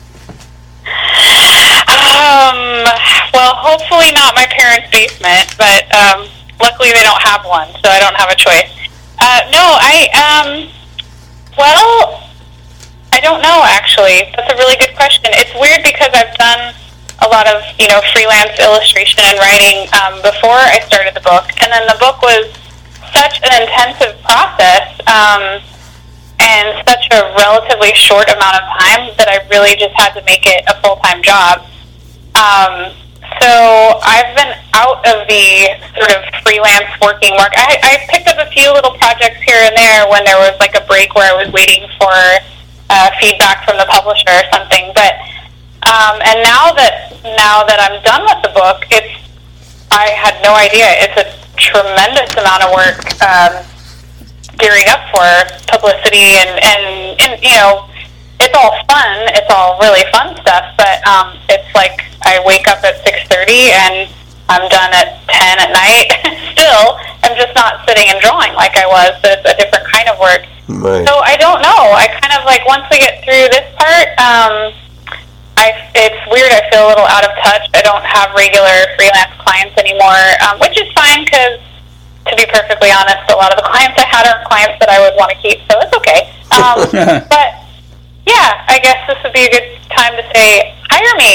Well, hopefully not my parents' basement, but luckily they don't have one, so I don't have a choice. Well, I don't know, actually. That's a really good question. It's weird because I've done a lot of, freelance illustration and writing before I started the book, and then the book was such an intensive process and such a relatively short amount of time that I really just had to make it a full-time job. So I've been out of the sort of freelance working work. I picked up a few little projects here and there when there was like a break where I was waiting for feedback from the publisher or something. But and now that I'm done with the book, I had no idea. It's a tremendous amount of work gearing up for publicity and it's all fun. It's all really fun stuff, but it's like I wake up at 6:30 and I'm done at 10 at night. Still, I'm just not sitting and drawing like I was, so it's a different kind of work. Right. So I don't know. I kind of like, once we get through this part, it's weird. I feel a little out of touch. I don't have regular freelance clients anymore, which is fine because, to be perfectly honest, a lot of the clients I had aren't clients that I would want to keep, so it's okay. But, yeah, I guess this would be a good time to say, hire me.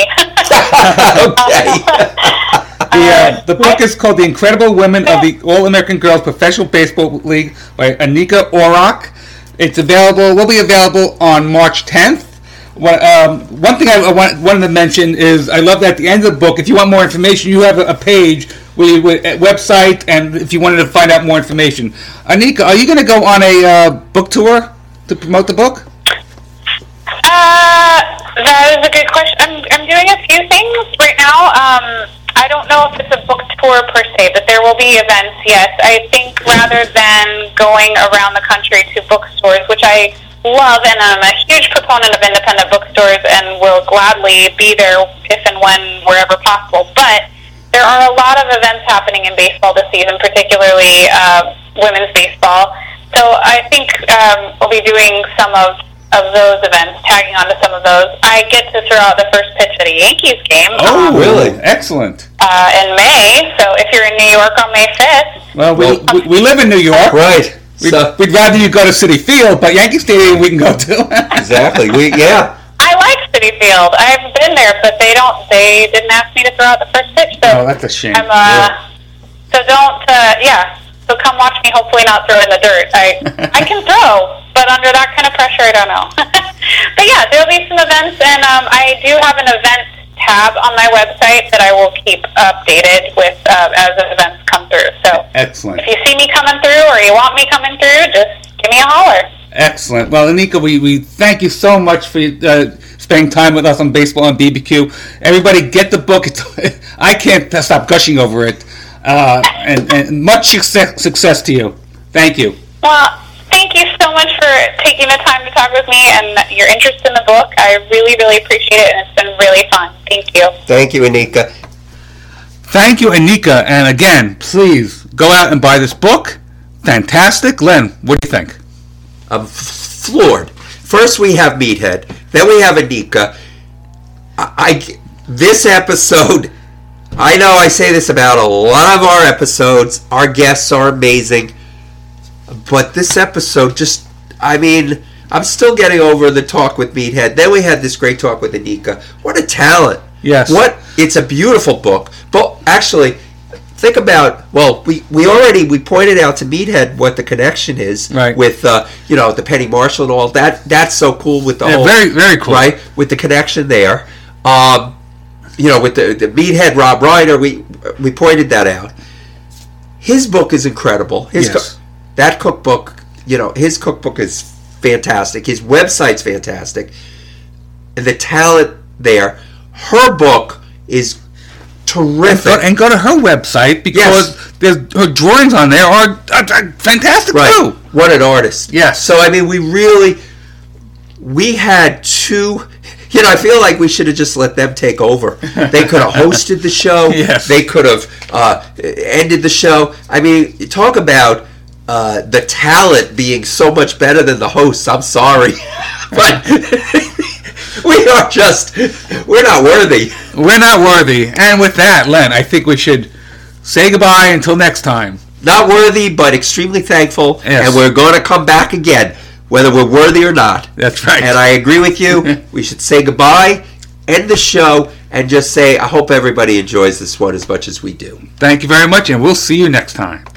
Okay. The book is called The Incredible Women of the All-American Girls Professional Baseball League by Anika Orrock. It's available. Will be available on March 10th. One thing I wanted to mention is I love that at the end of the book, if you want more information, you have a page with a website, and if you wanted to find out more information. Anika, are you going to go on a book tour to promote the book? That is a good question. I'm doing a few things right now. I don't know if it's a book tour per se, but there will be events, yes. I think rather than going around the country to bookstores, which I love, and I'm a huge proponent of independent bookstores and will gladly be there if and when, wherever possible. But there are a lot of events happening in baseball this season, particularly women's baseball. So I think we'll be doing some of those events, tagging on to some of those. I get to throw out the first pitch at a Yankees game. Oh, really? Excellent. In May, so if you're in New York on May 5th. Well, we live in New York. Right. We'd rather you go to Citi Field, but Yankee Stadium we can go to. Exactly. I like Citi Field. I've been there, but they didn't ask me to throw out the first pitch. So that's a shame. So come watch me hopefully not throw in the dirt. I can throw, but under that kind of pressure, I don't know. But yeah, there'll be some events, and I do have an event tab on my website that I will keep updated with as events come through. So excellent. If you see me coming through or you want me coming through, just give me a holler. Excellent. Well, Anika, we thank you so much for spending time with us on Baseball and BBQ. Everybody, get the book. I can't stop gushing over it. And much success to you. Thank you. Well, thank you so much for taking the time to talk with me and your interest in the book. I really, really appreciate it, and it's been really fun. Thank you. Thank you, Anika. Thank you, Anika. And again, please go out and buy this book. Fantastic. Len, what do you think? I'm floored. First we have Meathead, then we have Anika. This episode, I know I say this about a lot of our episodes, our guests are amazing, but this episode I'm still getting over the talk with Meathead. Then we had this great talk with Anika. What a talent. Yes. It's a beautiful book. But actually, think about, we pointed out to Meathead what the connection is, right, with the Penny Marshall and all that. That's so cool with the whole, very, very cool, right, with the connection there. With the Meathead Rob Reiner, we pointed that out. His book is incredible. That cookbook, his cookbook is fantastic. His website's fantastic. And the talent there. Her book is terrific. And go to her website because her drawings on there are fantastic too. What an artist. Yes. So, we had two... I feel like we should have just let them take over. They could have hosted the show. Yes. They could have ended the show. Talk about the talent being so much better than the hosts. I'm sorry. But we're not worthy. We're not worthy. And with that, Len, I think we should say goodbye until next time. Not worthy, but extremely thankful. Yes. And we're going to come back again, whether we're worthy or not. That's right. And I agree with you. We should say goodbye, end the show, and just say, I hope everybody enjoys this one as much as we do. Thank you very much, and we'll see you next time.